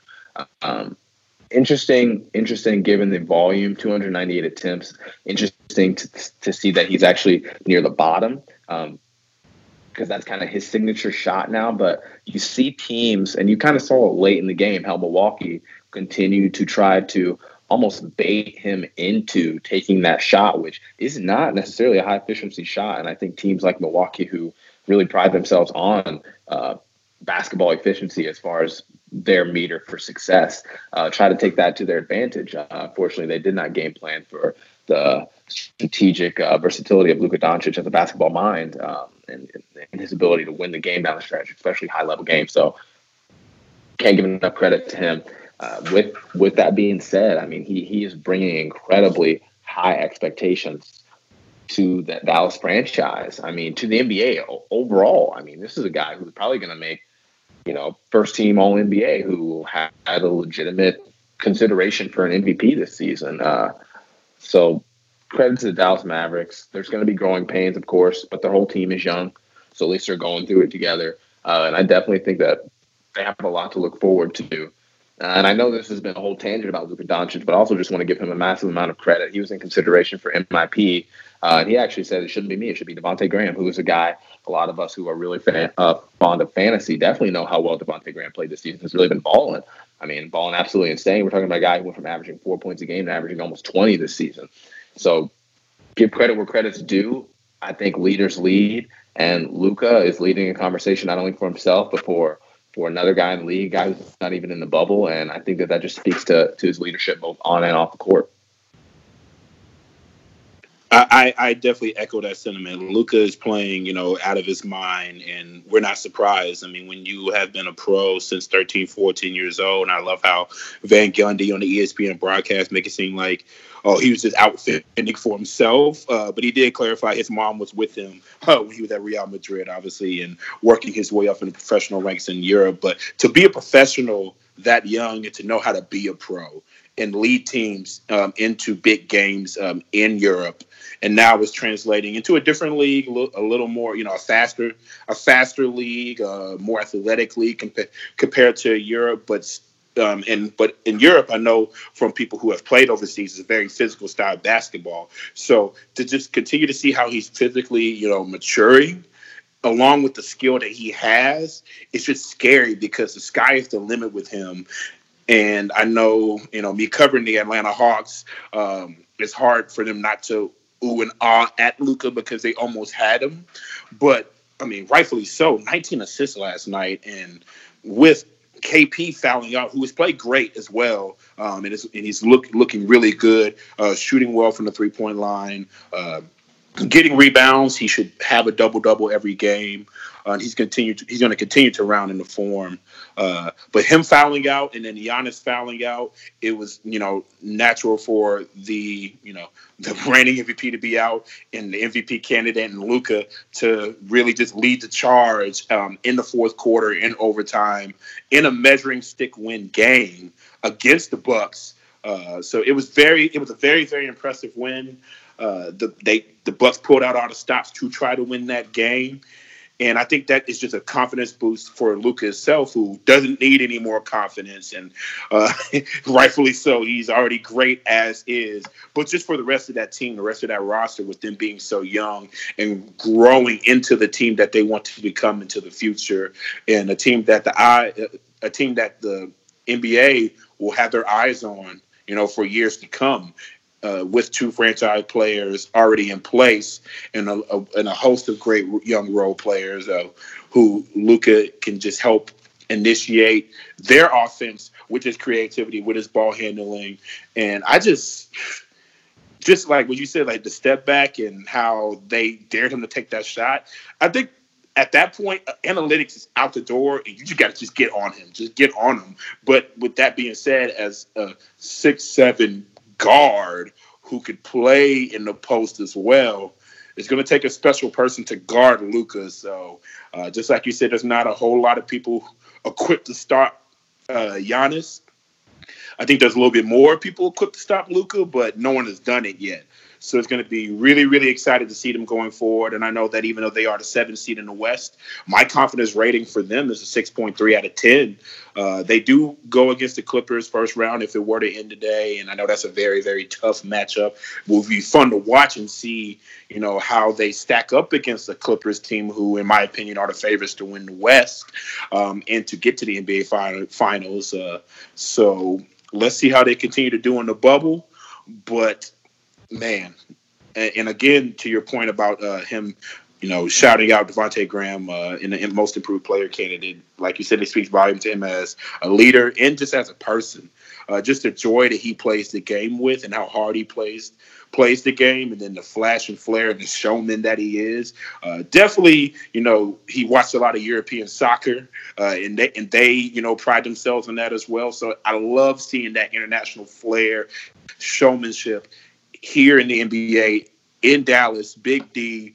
Interesting given the volume, 298 attempts. Interesting to see that he's actually near the bottom. Because that's kind of his signature shot now. But you see teams, and you kind of saw it late in the game, how Milwaukee continued to try to almost bait him into taking that shot, which is not necessarily a high-efficiency shot. And I think teams like Milwaukee, who really pride themselves on basketball efficiency as far as their meter for success, try to take that to their advantage. Fortunately, they did not game plan for the strategic versatility of Luka Doncic as a basketball mind and his ability to win the game down the stretch, especially high-level games. So can't give enough credit to him. With that being said, I mean, he is bringing incredibly high expectations to the Dallas franchise. I mean, to the NBA overall. I mean, this is a guy who's probably going to make, first team All NBA, who had a legitimate consideration for an MVP this season. So credit to the Dallas Mavericks. There's going to be growing pains, of course, but their whole team is young. So at least they're going through it together. And I definitely think that they have a lot to look forward to. And I know this has been a whole tangent about Luka Doncic, but I also just want to give him a massive amount of credit. He was in consideration for MIP. And he actually said it shouldn't be me. It should be Devontae Graham, who is a guy a lot of us who are really fond of fantasy definitely know how well Devontae Graham played this season. He's really been balling. I mean, balling absolutely insane. We're talking about a guy who went from averaging 4 points a game to averaging almost 20 this season. So give credit where credit's due. I think leaders lead, and Luka is leading a conversation not only for himself, but for another guy in the league, a guy who's not even in the bubble. And I think that just speaks to his leadership both on and off the court.
I definitely echo that sentiment. Luka is playing, out of his mind, and we're not surprised. I mean, when you have been a pro since 13, 14 years old, and I love how Van Gundy on the ESPN broadcast make it seem like, oh, he was just out fending for himself. But he did clarify his mom was with him when he was at Real Madrid, obviously, and working his way up in the professional ranks in Europe. But to be a professional that young and to know how to be a pro and lead teams into big games in Europe, and now it's translating into a different league, a little more, a faster league, more athletic league compared to Europe. But in Europe, I know from people who have played overseas, it's a very physical style of basketball. So to just continue to see how he's physically, maturing, along with the skill that he has, it's just scary because the sky is the limit with him. And I know, me covering the Atlanta Hawks, it's hard for them not to ooh and ah at Luka because they almost had him. But, I mean, rightfully so. 19 assists last night. And with KP fouling out, who has played great as well, and he's looking really good, shooting well from the three-point line, getting rebounds. He should have a double-double every game. He's going to continue to round in the form. But him fouling out and then Giannis fouling out, it was, natural for the reigning MVP to be out and the MVP candidate and Luka to really just lead the charge in the fourth quarter, in overtime, in a measuring stick win game against the Bucks. So it was a very, very impressive win. The Bucks pulled out all the stops to try to win that game. And I think that is just a confidence boost for Luka himself, who doesn't need any more confidence. And rightfully so, he's already great as is. But just for the rest of that team, the rest of that roster, with them being so young and growing into the team that they want to become into the future, and a team that the NBA will have their eyes on, for years to come. With two franchise players already in place and a host of great young role players who Luka can just help initiate their offense with his creativity, with his ball handling. And I just like what you said, like the step back and how they dared him to take that shot. I think at that point, analytics is out the door, and you just got to just get on him. Just get on him. But with that being said, as a 6'7" guard who could play in the post as well, it's going to take a special person to guard Luka. So just like you said, there's not a whole lot of people equipped to stop Giannis. I think there's a little bit more people equipped to stop Luka, but no one has done it yet. So it's going to be really, really excited to see them going forward. And I know that even though they are the 7th seed in the West, my confidence rating for them is a 6.3 out of 10. They do go against the Clippers first round if it were to end today. And I know that's a very, very tough matchup. It will be fun to watch and see, how they stack up against the Clippers team, who, in my opinion, are the favorites to win the West and to get to the NBA finals. So let's see how they continue to do in the bubble. But man, and again, to your point about him, shouting out Devontae Graham in the most improved player candidate, like you said, it speaks volume to him as a leader and just as a person. Just the joy that he plays the game with and how hard he plays the game, and then the flash and flare and the showman that he is. Definitely, he watched a lot of European soccer, and they pride themselves on that as well. So I love seeing that international flair, showmanship here in the NBA, in Dallas, Big D,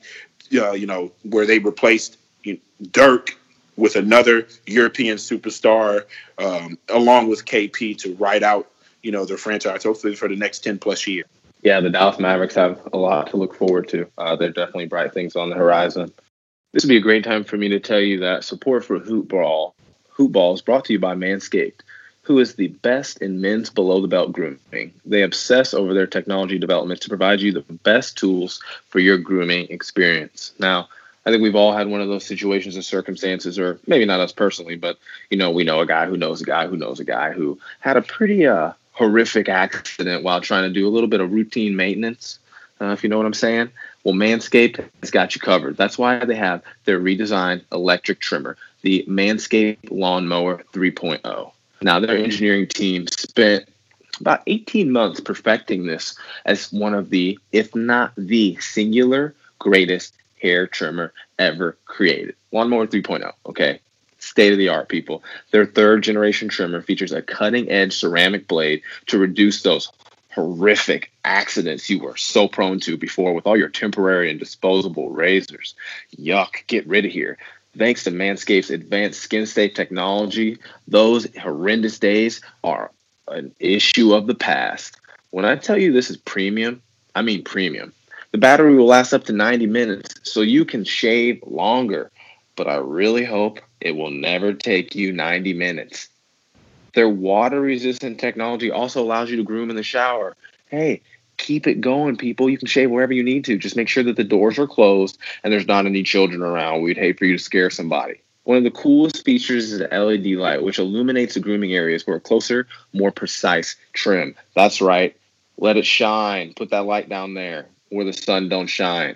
where they replaced Dirk with another European superstar, along with KP to ride out, their franchise, hopefully for the next 10 plus years.
Yeah, the Dallas Mavericks have a lot to look forward to. There are definitely bright things on the horizon. This would be a great time for me to tell you that support for Hoop Ball is brought to you by Manscaped, who is the best in men's below-the-belt grooming. They obsess over their technology development to provide you the best tools for your grooming experience. Now, I think we've all had one of those situations and circumstances, or maybe not us personally, but, we know a guy who knows a guy who knows a guy who had a pretty horrific accident while trying to do a little bit of routine maintenance, if you know what I'm saying. Well, Manscaped has got you covered. That's why they have their redesigned electric trimmer, the Manscaped Lawnmower 3.0. Now, their engineering team spent about 18 months perfecting this as one of the, if not the singular greatest hair trimmer ever created. Lawnmower 3.0, okay? State of the art, people. Their third generation trimmer features a cutting edge ceramic blade to reduce those horrific accidents you were so prone to before with all your temporary and disposable razors. Yuck, get rid of here. Thanks to Manscaped's advanced skin safe technology, those horrendous days are an issue of the past. When I tell you this is premium, I mean premium. The battery will last up to 90 minutes, so you can shave longer, but I really hope it will never take you 90 minutes. Their water-resistant technology also allows you to groom in the shower. Hey, keep it going, people. You can shave wherever you need to. Just make sure that the doors are closed and there's not any children around. We'd hate for you to scare somebody. One of the coolest features is the LED light, which illuminates the grooming areas for a closer, more precise trim. That's right. Let it shine. Put that light down there where the sun don't shine.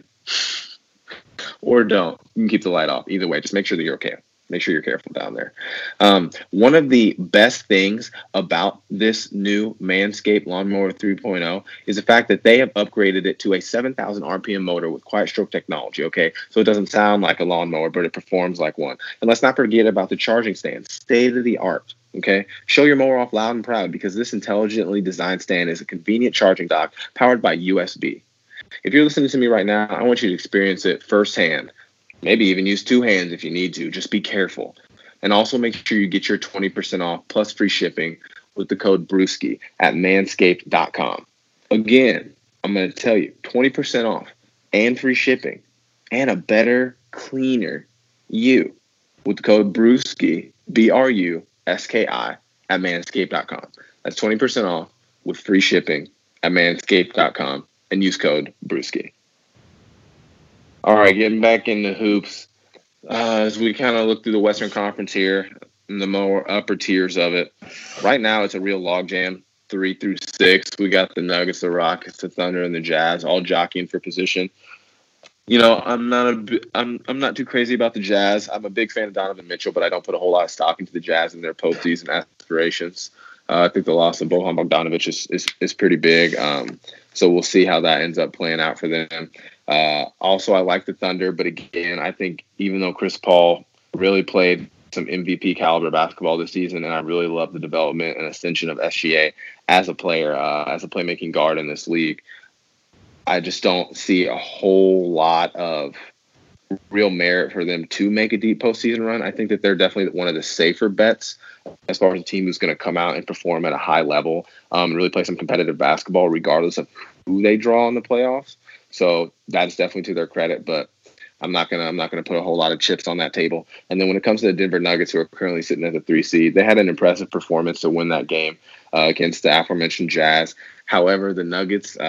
Or don't. You can keep the light off. Either way, just make sure that you're okay. Make sure you're careful down there. One of the best things about this new Manscaped Lawnmower 3.0 is the fact that they have upgraded it to a 7,000 RPM motor with quiet stroke technology, okay? So it doesn't sound like a lawnmower, but it performs like one. And let's not forget about the charging stand, state of the art, okay? Show your mower off loud and proud because this intelligently designed stand is a convenient charging dock powered by USB. If you're listening to me right now, I want you to experience it firsthand. Maybe even use two hands if you need to. Just be careful. And also make sure you get your 20% off plus free shipping with the code Brewski at manscaped.com. Again, I'm going to tell you, 20% off and free shipping and a better, cleaner you with the code Brewski, BRUSKI, at manscaped.com. That's 20% off with free shipping at manscaped.com and use code Brewski. All right, getting back into hoops. As we kind of look through the Western Conference here, in the more upper tiers of it, right now it's a real logjam, 3 through 6. We got the Nuggets, the Rockets, the Thunder, and the Jazz all jockeying for position. You know, I'm not too crazy about the Jazz. I'm a big fan of Donovan Mitchell, but I don't put a whole lot of stock into the Jazz and their postseason aspirations. I think the loss of Bojan Bogdanovic is pretty big. So we'll see how that ends up playing out for them. Also, I like the Thunder, but again, I think even though Chris Paul really played some MVP caliber basketball this season, and I really love the development and ascension of SGA as a player, as a playmaking guard in this league, I just don't see a whole lot of real merit for them to make a deep postseason run. I think that they're definitely one of the safer bets as far as a team who's going to come out and perform at a high level, and really play some competitive basketball regardless of who they draw in the playoffs. So that's definitely to their credit, but I'm not gonna put a whole lot of chips on that table. And then when it comes to the Denver Nuggets, who are currently sitting at the 3 seed, they had an impressive performance to win that game against the aforementioned Jazz. However, the Nuggets,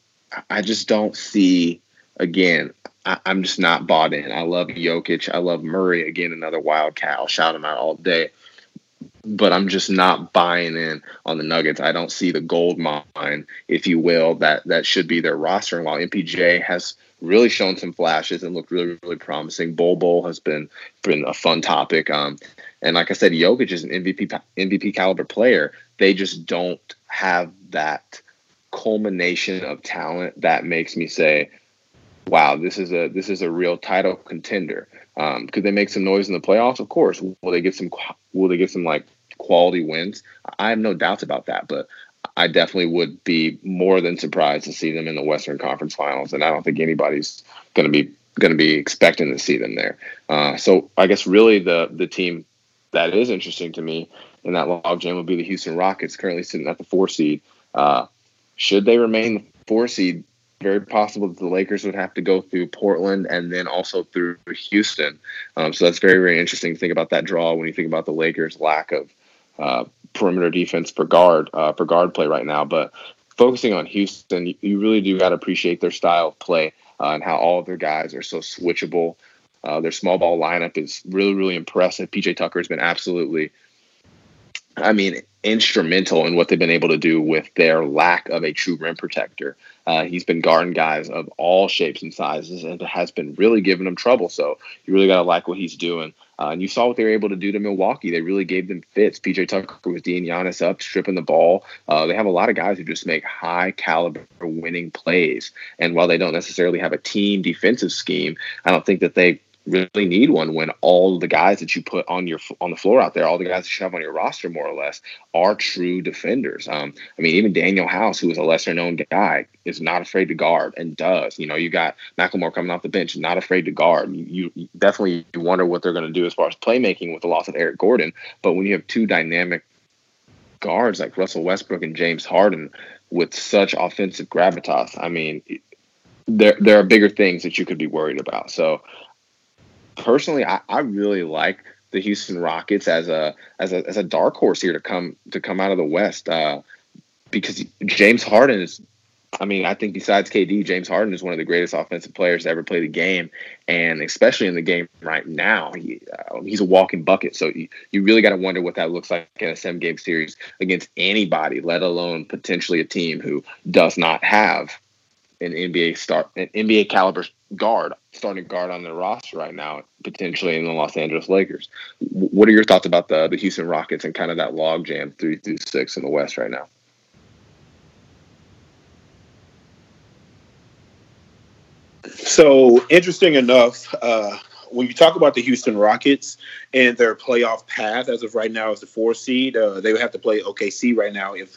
I just don't see. Again, I'm just not bought in. I love Jokic. I love Murray. Again, another Wildcat. I'll shout him out all day. But I'm just not buying in on the Nuggets. I don't see the gold mine, if you will, that should be their roster. And while MPJ has really shown some flashes and looked really, really promising, Bol has been a fun topic. And like I said, Jokic is an MVP caliber player. They just don't have that culmination of talent that makes me say, wow, this is a real title contender. Could they make some noise in the playoffs? Of course. Will they get some like quality wins? I have no doubts about that, but I definitely would be more than surprised to see them in the Western Conference Finals, and I don't think anybody's going to be expecting to see them there. So I guess really the team that is interesting to me in that logjam would be the Houston Rockets, currently sitting at the 4 seed. Should they remain the 4 seed? Very possible that the Lakers would have to go through Portland and then also through Houston. So that's very, very interesting to think about that draw when you think about the Lakers' lack of perimeter defense for guard play right now. But focusing on Houston, you really do got to appreciate their style of play and how all of their guys are so switchable. Their small ball lineup is really, really impressive. PJ Tucker has been absolutely, instrumental in what they've been able to do with their lack of a true rim protector. He's been guarding guys of all shapes and sizes and has been really giving them trouble. So you really got to like what he's doing. And you saw what they were able to do to Milwaukee. They really gave them fits. PJ Tucker was D'ing Giannis up, stripping the ball. They have a lot of guys who just make high-caliber winning plays. And while they don't necessarily have a team defensive scheme, I don't think that they really need one when all the guys that you put on the floor out there, all the guys that you have on your roster more or less, are true defenders. Even Daniel House, who is a lesser known guy, is not afraid to guard and does. You got McLemore coming off the bench, not afraid to guard. You definitely wonder what they're going to do as far as playmaking with the loss of Eric Gordon. But when you have two dynamic guards like Russell Westbrook and James Harden with such offensive gravitas, there are bigger things that you could be worried about. So personally, I really like the Houston Rockets as a dark horse here to come out of the West, because James Harden is, I think besides KD, James Harden is one of the greatest offensive players to ever play the game, and especially in the game right now, he's a walking bucket. So you really got to wonder what that looks like in a 7-game series against anybody, let alone potentially a team who does not have an NBA caliber starting guard on their roster right now, potentially in the Los Angeles Lakers. What are your thoughts about the Houston Rockets and kind of that logjam 3-6 in the West right now?
So interesting enough, when you talk about the Houston Rockets and their playoff path as of right now as the 4 seed, they would have to play OKC right now if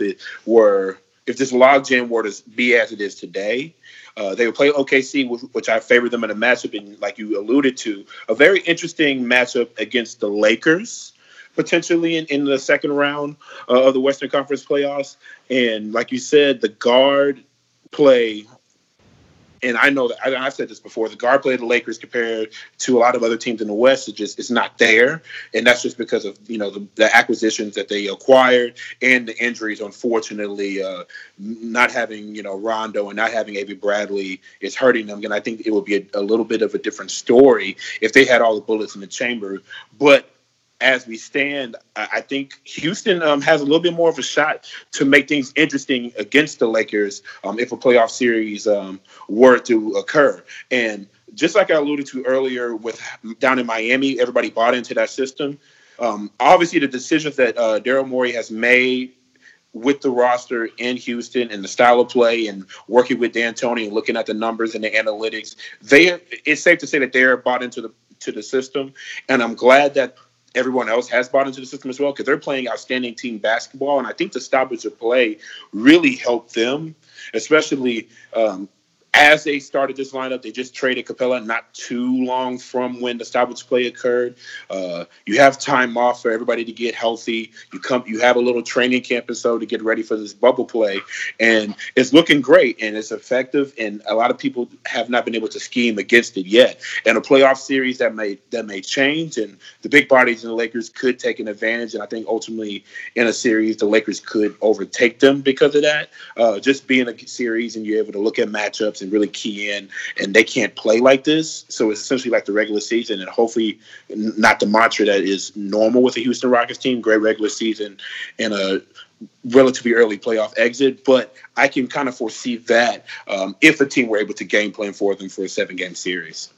this logjam were to be as it is today. They would play OKC, which I favor them in a matchup, and like you alluded to, a very interesting matchup against the Lakers, potentially in the second round of the Western Conference playoffs. And like you said, the guard play, and I know that I've said this before, the guard play of the Lakers compared to a lot of other teams in the West it's not there. And that's just because of, the acquisitions that they acquired and the injuries, unfortunately, not having, Rondo and not having Avery Bradley is hurting them. And I think it would be a little bit of a different story if they had all the bullets in the chamber. But as we stand, I think Houston has a little bit more of a shot to make things interesting against the Lakers if a playoff series were to occur. And just like I alluded to earlier with down in Miami, everybody bought into that system. Obviously, the decisions that Daryl Morey has made with the roster in Houston and the style of play and working with D'Antoni and looking at the numbers and the analytics, it's safe to say that they're bought into the system. And I'm glad that everyone else has bought into the system as well, because they're playing outstanding team basketball. And I think the stoppage of play really helped them, especially as they started this lineup. They just traded Capella not too long from when the stoppage play occurred. You have time off for everybody to get healthy. You have a little training camp and so to get ready for this bubble play. And it's looking great and it's effective. And a lot of people have not been able to scheme against it yet. And a playoff series that may change, and the big bodies in the Lakers could take an advantage. And I think ultimately in a series, the Lakers could overtake them because of that. Just being a series and you're able to look at matchups and really key in, and they can't play like this. So it's essentially like the regular season, and hopefully not the mantra that is normal with the Houston Rockets team, great regular season and a relatively early playoff exit. But I can kind of foresee that if a team were able to game plan for them for a 7-game series.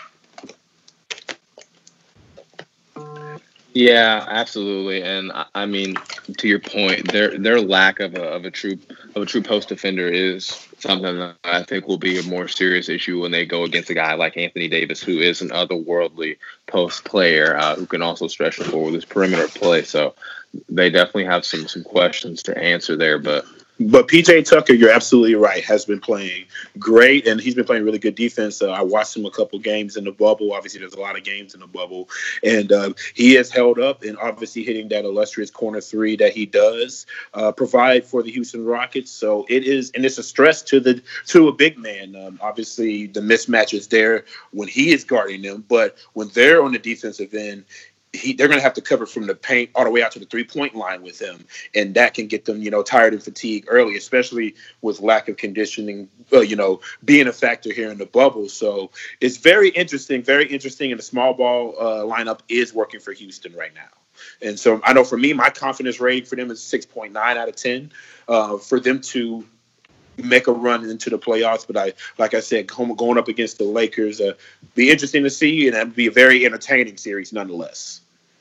Yeah, absolutely. And I mean, to your point, their lack of a true post defender is something that I think will be a more serious issue when they go against a guy like Anthony Davis, who is an otherworldly post player who can also stretch the floor with his perimeter play. So they definitely have some questions to answer there. But
PJ Tucker, you're absolutely right, has been playing great, and he's been playing really good defense. I watched him a couple games in the bubble. Obviously, there's a lot of games in the bubble, and he has held up, and obviously hitting that illustrious corner three that he does provide for the Houston Rockets. So it's a stress to a big man. Obviously, the mismatch is there when he is guarding them, but when they're on the defensive end, they're going to have to cover from the paint all the way out to the 3-point line with him. And that can get them, tired and fatigued early, especially with lack of conditioning, being a factor here in the bubble. So it's very interesting. And the small ball lineup is working for Houston right now. And so I know for me, my confidence rating for them is 6.9 out of 10 for them to make a run into the playoffs. But like I said, going up against the Lakers, be interesting to see, and it'd be a very entertaining series nonetheless.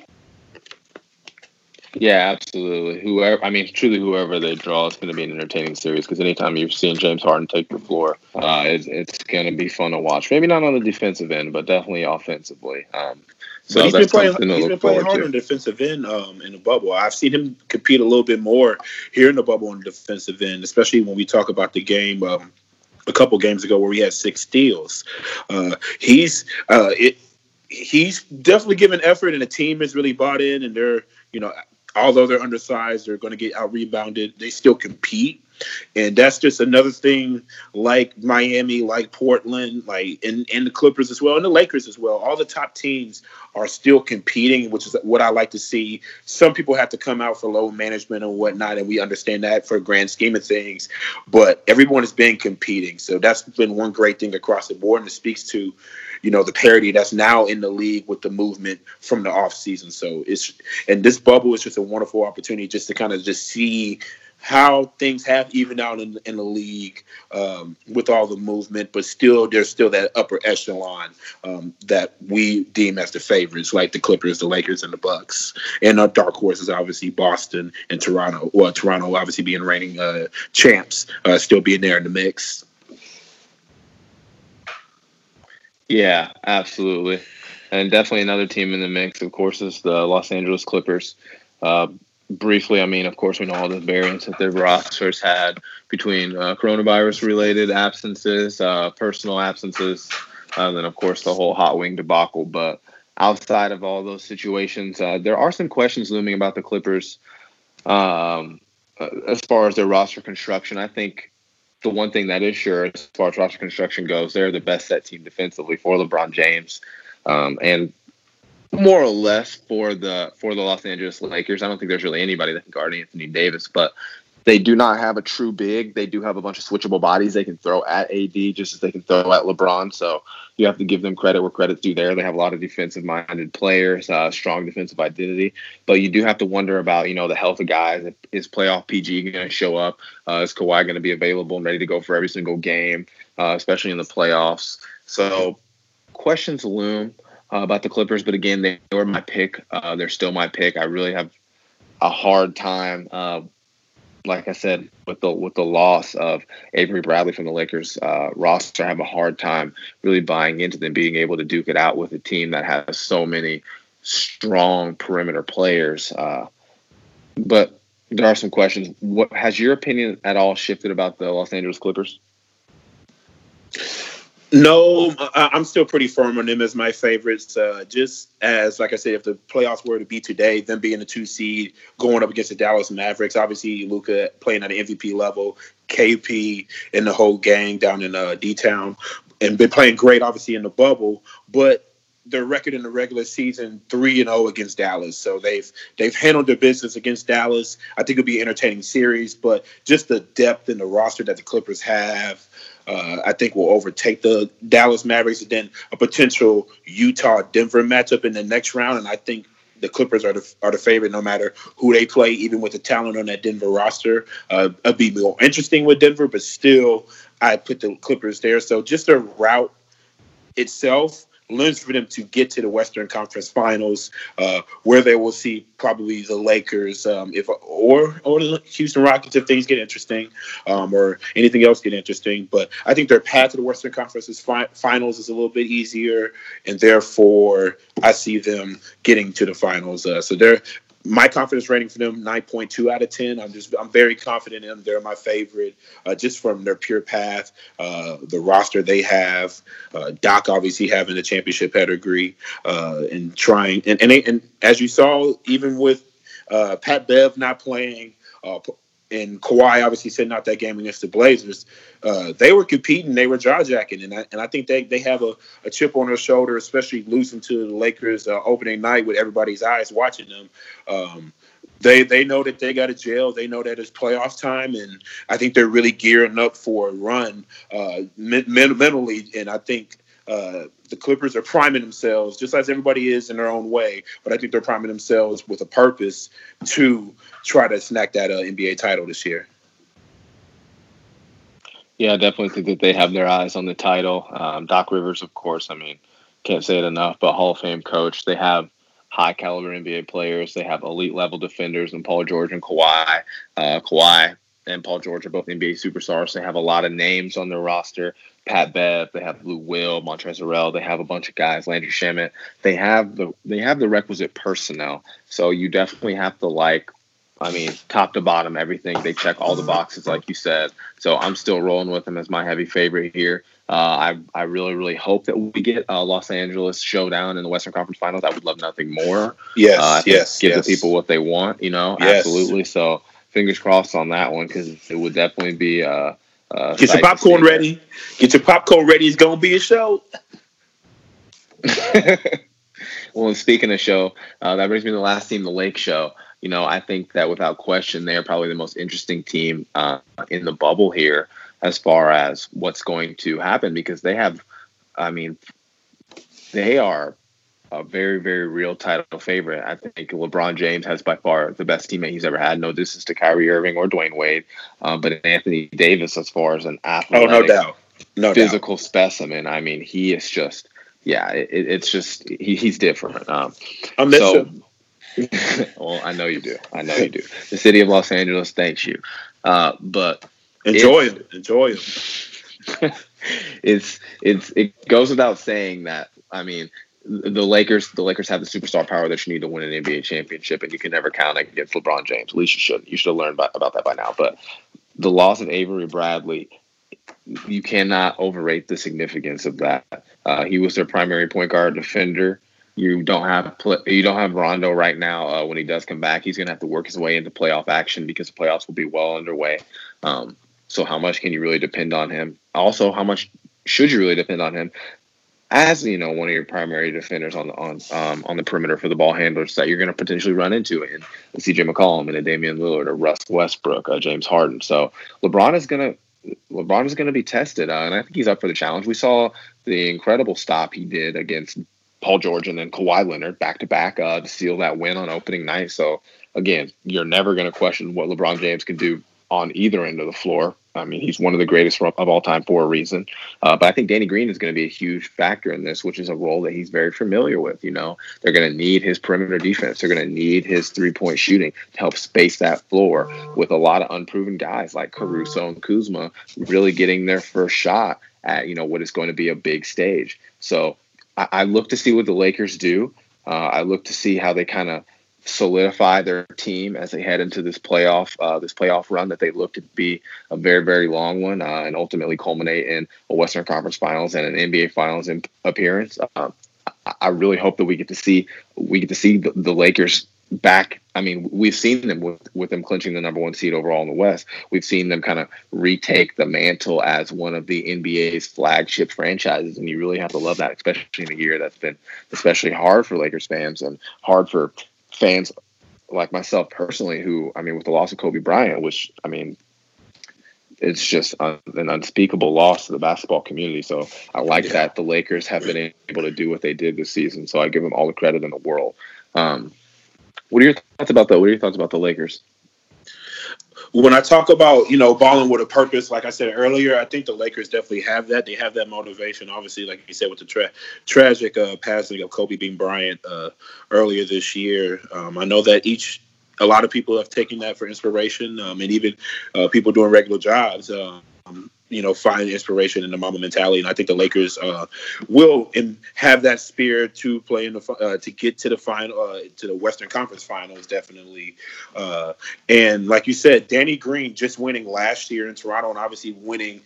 Yeah, absolutely. Whoever they draw, it's going to be an entertaining series because anytime you've seen James Harden take the floor, it's going to be fun to watch. Maybe not on the defensive end, but definitely offensively.
So he's been playing hard on the defensive end in the bubble. I've seen him compete a little bit more here in the bubble on the defensive end, especially when we talk about the game a couple games ago where we had 6 steals. He's definitely given effort, and the team has really bought in, and they're, although they're undersized, they're going to get out-rebounded. They still compete. And that's just another thing, like Miami, like Portland, like and the Clippers as well, and the Lakers as well. All the top teams are still competing, which is what I like to see. Some people have to come out for load management and whatnot, and we understand that for a grand scheme of things. But everyone has been competing. So that's been one great thing across the board, and it speaks to the parity that's now in the league with the movement from the offseason. So and this bubble is just a wonderful opportunity just to kind of just see how things have evened out in the league with all the movement, but still there's still that upper echelon that we deem as the favorites, like the Clippers, the Lakers, and the Bucks. And our dark horses, obviously Boston and Toronto. Well, Toronto obviously being reigning champs, still being there in the mix.
Yeah, absolutely. And definitely another team in the mix, of course, is the Los Angeles Clippers. Briefly, of course, we know all the variants that their rosters had between coronavirus-related absences, personal absences, and then, of course, the whole hot wing debacle. But outside of all those situations, there are some questions looming about the Clippers as far as their roster construction. I think the one thing that is sure as far as roster construction goes, they're the best set team defensively for LeBron James. And more or less for the Los Angeles Lakers. I don't think there's really anybody that can guard Anthony Davis, but they do not have a true big. They do have a bunch of switchable bodies they can throw at AD just as they can throw at LeBron. So you have to give them credit where credit's due there. They have a lot of defensive-minded players, strong defensive identity. But you do have to wonder about, the health of guys. Is playoff PG going to show up? Is Kawhi going to be available and ready to go for every single game, especially in the playoffs? So questions loom about the Clippers, but again, they were my pick. They're still my pick. I really have a hard time, like I said, with the loss of Avery Bradley from the Lakers roster. I have a hard time really buying into them being able to duke it out with a team that has so many strong perimeter players. But there are some questions. What has your opinion at all shifted about the Los Angeles Clippers?
No, I'm still pretty firm on them as my favorites. Just as, like I said, if the playoffs were to be today, them being the 2 seed, going up against the Dallas Mavericks, obviously Luka playing at an MVP level, KP and the whole gang down in D-Town, and been playing great, obviously, in the bubble. But their record in the regular season, 3-0 against Dallas. So they've handled their business against Dallas. I think it'll be an entertaining series, but just the depth in the roster that the Clippers have, I think will overtake the Dallas Mavericks, and then a potential Utah-Denver matchup in the next round. And I think the Clippers are the favorite no matter who they play, even with the talent on that Denver roster. It'll be more interesting with Denver, but still I put the Clippers there. So just their route itself lends for them to get to the Western Conference Finals, where they will see probably the Lakers, or the Houston Rockets if things get interesting, or anything else get interesting. But I think their path to the Western Conference Finals is a little bit easier, and therefore I see them getting to the finals. So my confidence rating for them, 9.2 out of 10. I'm very confident in them. They're my favorite, just from their pure path, the roster they have, Doc obviously having the championship pedigree, and trying. And as you saw, even with Pat Bev not playing, and Kawhi obviously sitting out that game against the Blazers, they were competing, they were jaw-jacking, and I think they have a chip on their shoulder, especially losing to the Lakers opening night with everybody's eyes watching them. They know that they got to gel. They know that it's playoff time, and I think they're really gearing up for a run mentally, and I think the Clippers are priming themselves, just as everybody is in their own way, but I think they're priming themselves with a purpose to try to snag that NBA title this year.
Yeah, I definitely think that they have their eyes on the title. Doc Rivers, of course, I mean, can't say it enough, but Hall of Fame coach. They have high caliber NBA players. They have elite level defenders and Paul George and Kawhi. Kawhi and Paul George are both NBA superstars. They have a lot of names on their roster. Pat Bev, they have Lou Will, Montrezl Harrell. They have a bunch of guys. Landry Shamet. They have the requisite personnel. So you definitely have to like. I mean, top to bottom, everything. They check all the boxes, like you said. So I'm still rolling with them as my heavy favorite here. I really, really hope that we get a Los Angeles showdown in the Western Conference Finals. I would love nothing more.
Yes.
Give the people what they want, yes. Absolutely. So fingers crossed on that one because it would definitely be
get your popcorn ready. Get your popcorn ready. It's going to be a show.
Well, and speaking of show, that brings me to the last team, the Lake Show. I think that without question, they are probably the most interesting team in the bubble here as far as what's going to happen because they are a very, very real title favorite. I think LeBron James has by far the best teammate he's ever had. No distance to Kyrie Irving or Dwayne Wade, but Anthony Davis, as far as an athletic,
no
physical
doubt.
specimen, I mean, he is just, it's just he's different.
I miss him.
Well, I know you do. The city of Los Angeles thanks you. But
enjoy it.
It goes without saying that. I mean, the Lakers have the superstar power that you need to win an NBA championship, and you can never count against LeBron James. At least you should. You should have learned about that by now. But the loss of Avery Bradley, you cannot overrate the significance of that. He was their primary point guard defender. You don't have Rondo right now. When he does come back, he's going to have to work his way into playoff action because the playoffs will be well underway. So how much can you really depend on him? Also, how much should you really depend on him as one of your primary defenders on the perimeter for the ball handlers that you're going to potentially run into in C.J. McCollum and a Damian Lillard, a Russ Westbrook, James Harden. So LeBron is going to be tested, and I think he's up for the challenge. We saw the incredible stop he did against Paul George and then Kawhi Leonard back-to-back to seal that win on opening night. So, again, you're never going to question what LeBron James can do on either end of the floor. I mean, he's one of the greatest of all time for a reason. But I think Danny Green is going to be a huge factor in this, which is a role that he's very familiar with. They're going to need his perimeter defense. They're going to need his three-point shooting to help space that floor with a lot of unproven guys like Caruso and Kuzma really getting their first shot at, what is going to be a big stage. So, I look to see what the Lakers do. I look to see how they kind of solidify their team as they head into this playoff run that they look to be a very, very long one and ultimately culminate in a Western Conference Finals and an NBA Finals appearance. I really hope that we get to see the Lakers back. I mean, we've seen them with them clinching the number one seed overall in the West. We've seen them kind of retake the mantle as one of the NBA's flagship franchises, and you really have to love that, especially in a year that's been especially hard for Lakers fans and hard for fans like myself personally, who, I mean, with the loss of Kobe Bryant, which, I mean, it's just an unspeakable loss to the basketball community. So I like that the Lakers have been able to do what they did this season. So I give them all the credit in the world. What are your thoughts about that? What are your thoughts about the Lakers?
When I talk about, balling with a purpose, like I said earlier, I think the Lakers definitely have that. They have that motivation. Obviously, like you said, with the tragic passing of Kobe Bean Bryant earlier this year, I know that a lot of people have taken that for inspiration, and even people doing regular jobs, find inspiration in the Mamba mentality. And I think the Lakers will have that spirit to play in to get to the final, to the Western Conference Finals, definitely. And like you said, Danny Green just winning last year in Toronto and obviously winning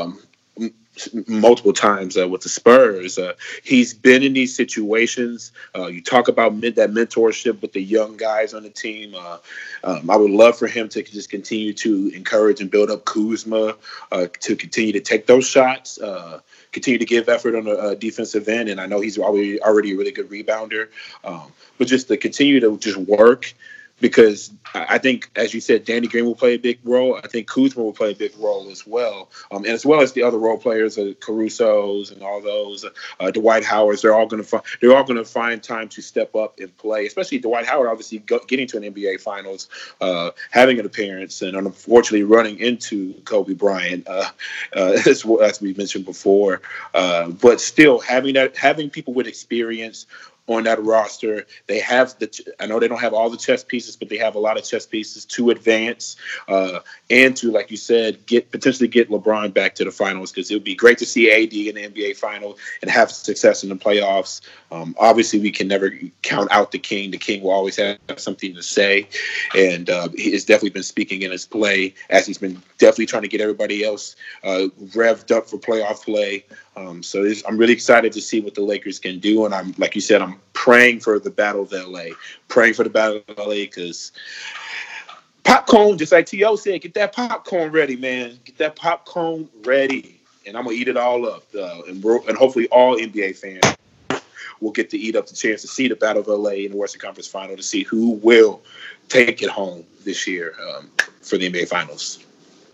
multiple times with the Spurs. He's been in these situations. You talk about that mentorship with the young guys on the team. I would love for him to just continue to encourage and build up Kuzma to continue to take those shots, continue to give effort on the defensive end. And I know he's already a really good rebounder. But just to continue to just work because I think, as you said, Danny Green will play a big role. I think Kuzma will play a big role as well, and as well as the other role players, Caruso's and all those, Dwight Howard's. They're all going to find time to step up and play. Especially Dwight Howard, obviously getting to an NBA Finals, having an appearance, and unfortunately running into Kobe Bryant, as we mentioned before. But still, having people with experience on that roster. They have I know they don't have all the chess pieces, but they have a lot of chess pieces to advance and to, like you said, potentially get LeBron back to the finals, because it would be great to see AD in the NBA final and have success in the playoffs. Obviously, we can never count out the King. The King will always have something to say, and he has definitely been speaking in his play, as he's been definitely trying to get everybody else revved up for playoff play. So I'm really excited to see what the Lakers can do, and like you said, I'm praying for the Battle of LA, because popcorn, just like T.O. said, get that popcorn ready, man. Get that popcorn ready, and I'm gonna eat it all up, and hopefully all NBA fans will get to eat up the chance to see the Battle of LA in the Western Conference Final, to see who will take it home this year for the NBA Finals.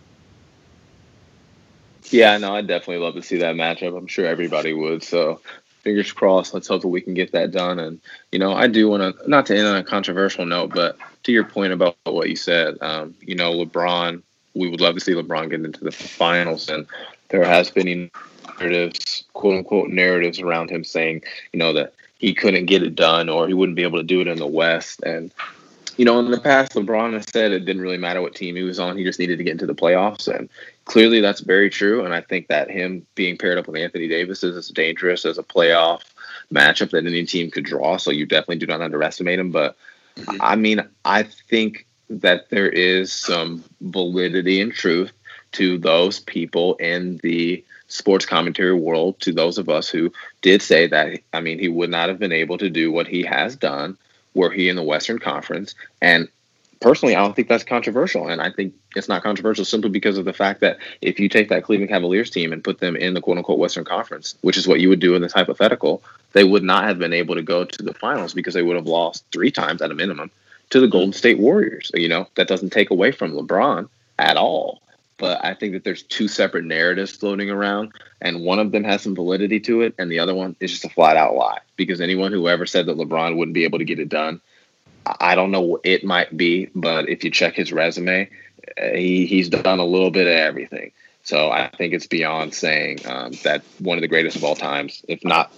Yeah, no, I'd definitely love to see that matchup. I'm sure everybody would. So fingers crossed. Let's hope that we can get that done. And, I do want to, not to end on a controversial note, but to your point about what you said, LeBron, we would love to see LeBron get into the finals. And there has been narratives, quote unquote narratives around him saying, that he couldn't get it done or he wouldn't be able to do it in the West. And, in the past, LeBron has said it didn't really matter what team he was on. He just needed to get into the playoffs. And clearly that's very true. And I think that him being paired up with Anthony Davis is as dangerous as a playoff matchup that any team could draw. So you definitely do not underestimate him. But, I think that there is some validity and truth to those people in the sports commentary world, to those of us who did say that, he would not have been able to do what he has done were he in the Western Conference. And personally, I don't think that's controversial. And I think it's not controversial simply because of the fact that if you take that Cleveland Cavaliers team and put them in the quote-unquote Western Conference, which is what you would do in this hypothetical, they would not have been able to go to the finals because they would have lost 3 times at a minimum to the Golden State Warriors. That doesn't take away from LeBron at all. But I think that there's 2 separate narratives floating around, and one of them has some validity to it, and the other one is just a flat-out lie. Because anyone who ever said that LeBron wouldn't be able to get it done, I don't know what it might be, but if you check his resume, he's done a little bit of everything. So I think it's beyond saying that one of the greatest of all times, if not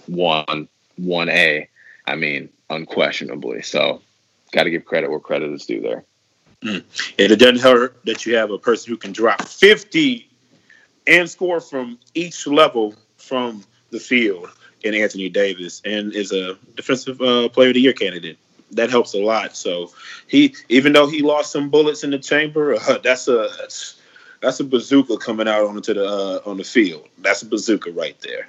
1A, unquestionably. So got to give credit where credit is due there.
And it doesn't hurt that you have a person who can drop 50 and score from each level from the field in Anthony Davis, and is a defensive player of the year candidate. That helps a lot. So even though he lost some bullets in the chamber, that's a bazooka coming out on the field. That's a bazooka right there.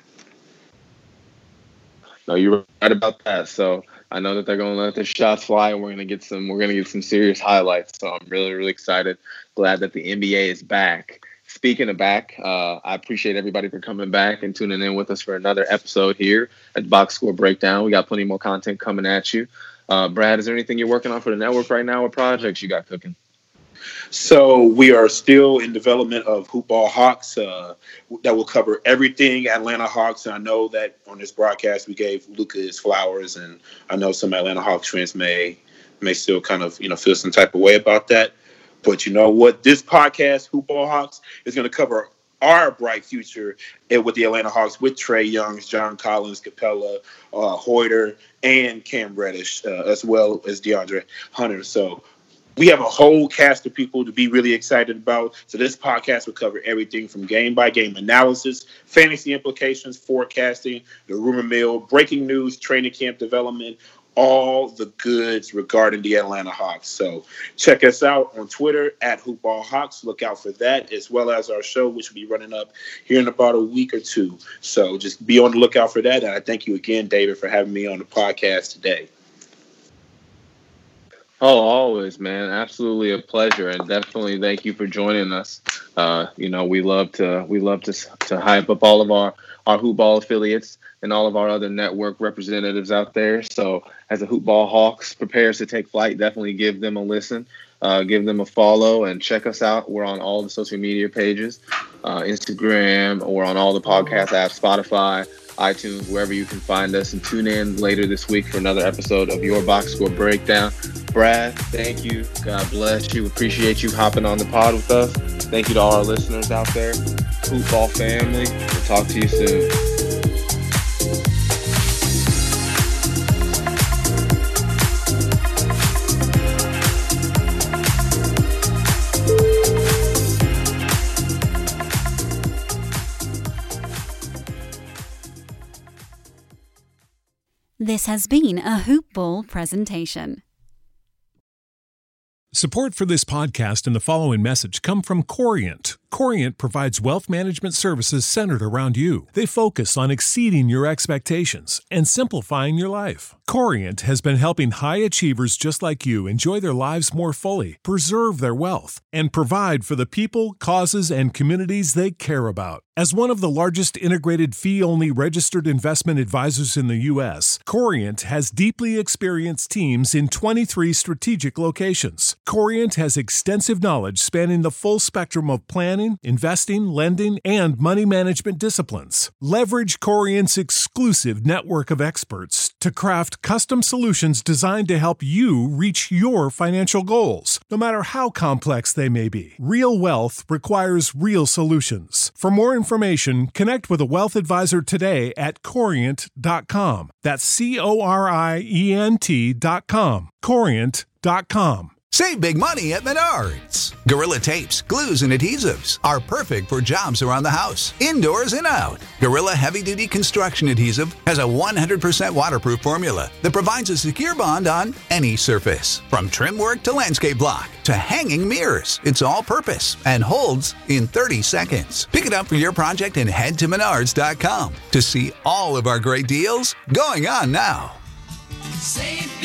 No, you're right about that. So I know that they're going to let the shots fly, and we're going to get some serious highlights. So I'm really, really excited. Glad that the NBA is back. Speaking of back, I appreciate everybody for coming back and tuning in with us for another episode here at Box Score Breakdown. We got plenty more content coming at you. Brad, is there anything you're working on for the network right now? What projects you got cooking?
So we are still in development of Hoop Ball Hawks that will cover everything Atlanta Hawks. And I know that on this broadcast we gave Luka his flowers, and I know some Atlanta Hawks fans may still kind of feel some type of way about that. But you know what? This podcast, Hoop Ball Hawks, is going to cover our bright future with the Atlanta Hawks, with Trae Young, John Collins, Capella, Hoyter, and Cam Reddish, as well as DeAndre Hunter. So we have a whole cast of people to be really excited about. So this podcast will cover everything from game-by-game analysis, fantasy implications, forecasting, the rumor mill, breaking news, training camp development, all the goods regarding the Atlanta Hawks. So check us out on Twitter at HoopBallHawks. Look out for that, as well as our show, which will be running up here in about a week or 2. So just be on the lookout for that. And I thank you again, David, for having me on the podcast today.
Oh, always, man. Absolutely a pleasure, and definitely thank you for joining us. We love to hype up all of our Hoopball affiliates and all of our other network representatives out there. So as the Hoopball Hawks prepares to take flight, definitely give them a listen, give them a follow, and check us out. We're on all the social media pages, Instagram, or on all the podcast apps, Spotify, iTunes, wherever you can find us, and tune in later this week for another episode of Your Box Score Breakdown. Brad, thank you. God bless you. Appreciate you hopping on the pod with us. Thank you to all our listeners out there. Hoopball family. We'll talk to you soon.
This has been a Hoop Ball presentation.
Support for this podcast and the following message come from Corient. Corient provides wealth management services centered around you. They focus on exceeding your expectations and simplifying your life. Corient has been helping high achievers just like you enjoy their lives more fully, preserve their wealth, and provide for the people, causes, and communities they care about. As one of the largest integrated fee-only registered investment advisors in the U.S., Corient has deeply experienced teams in 23 strategic locations. Corient has extensive knowledge spanning the full spectrum of planning, investing, lending, and money management disciplines. Leverage Corient's exclusive network of experts to craft custom solutions designed to help you reach your financial goals, no matter how complex they may be. Real wealth requires real solutions. For more information, connect with a wealth advisor today at Corient.com. That's Corient.com. Corient.com.
Save big money at Menards. Gorilla tapes, glues, and adhesives are perfect for jobs around the house, indoors and out. Gorilla heavy-duty construction adhesive has a 100% waterproof formula that provides a secure bond on any surface. From trim work to landscape block to hanging mirrors, it's all-purpose and holds in 30 seconds. Pick it up for your project and head to Menards.com to see all of our great deals going on now.
Save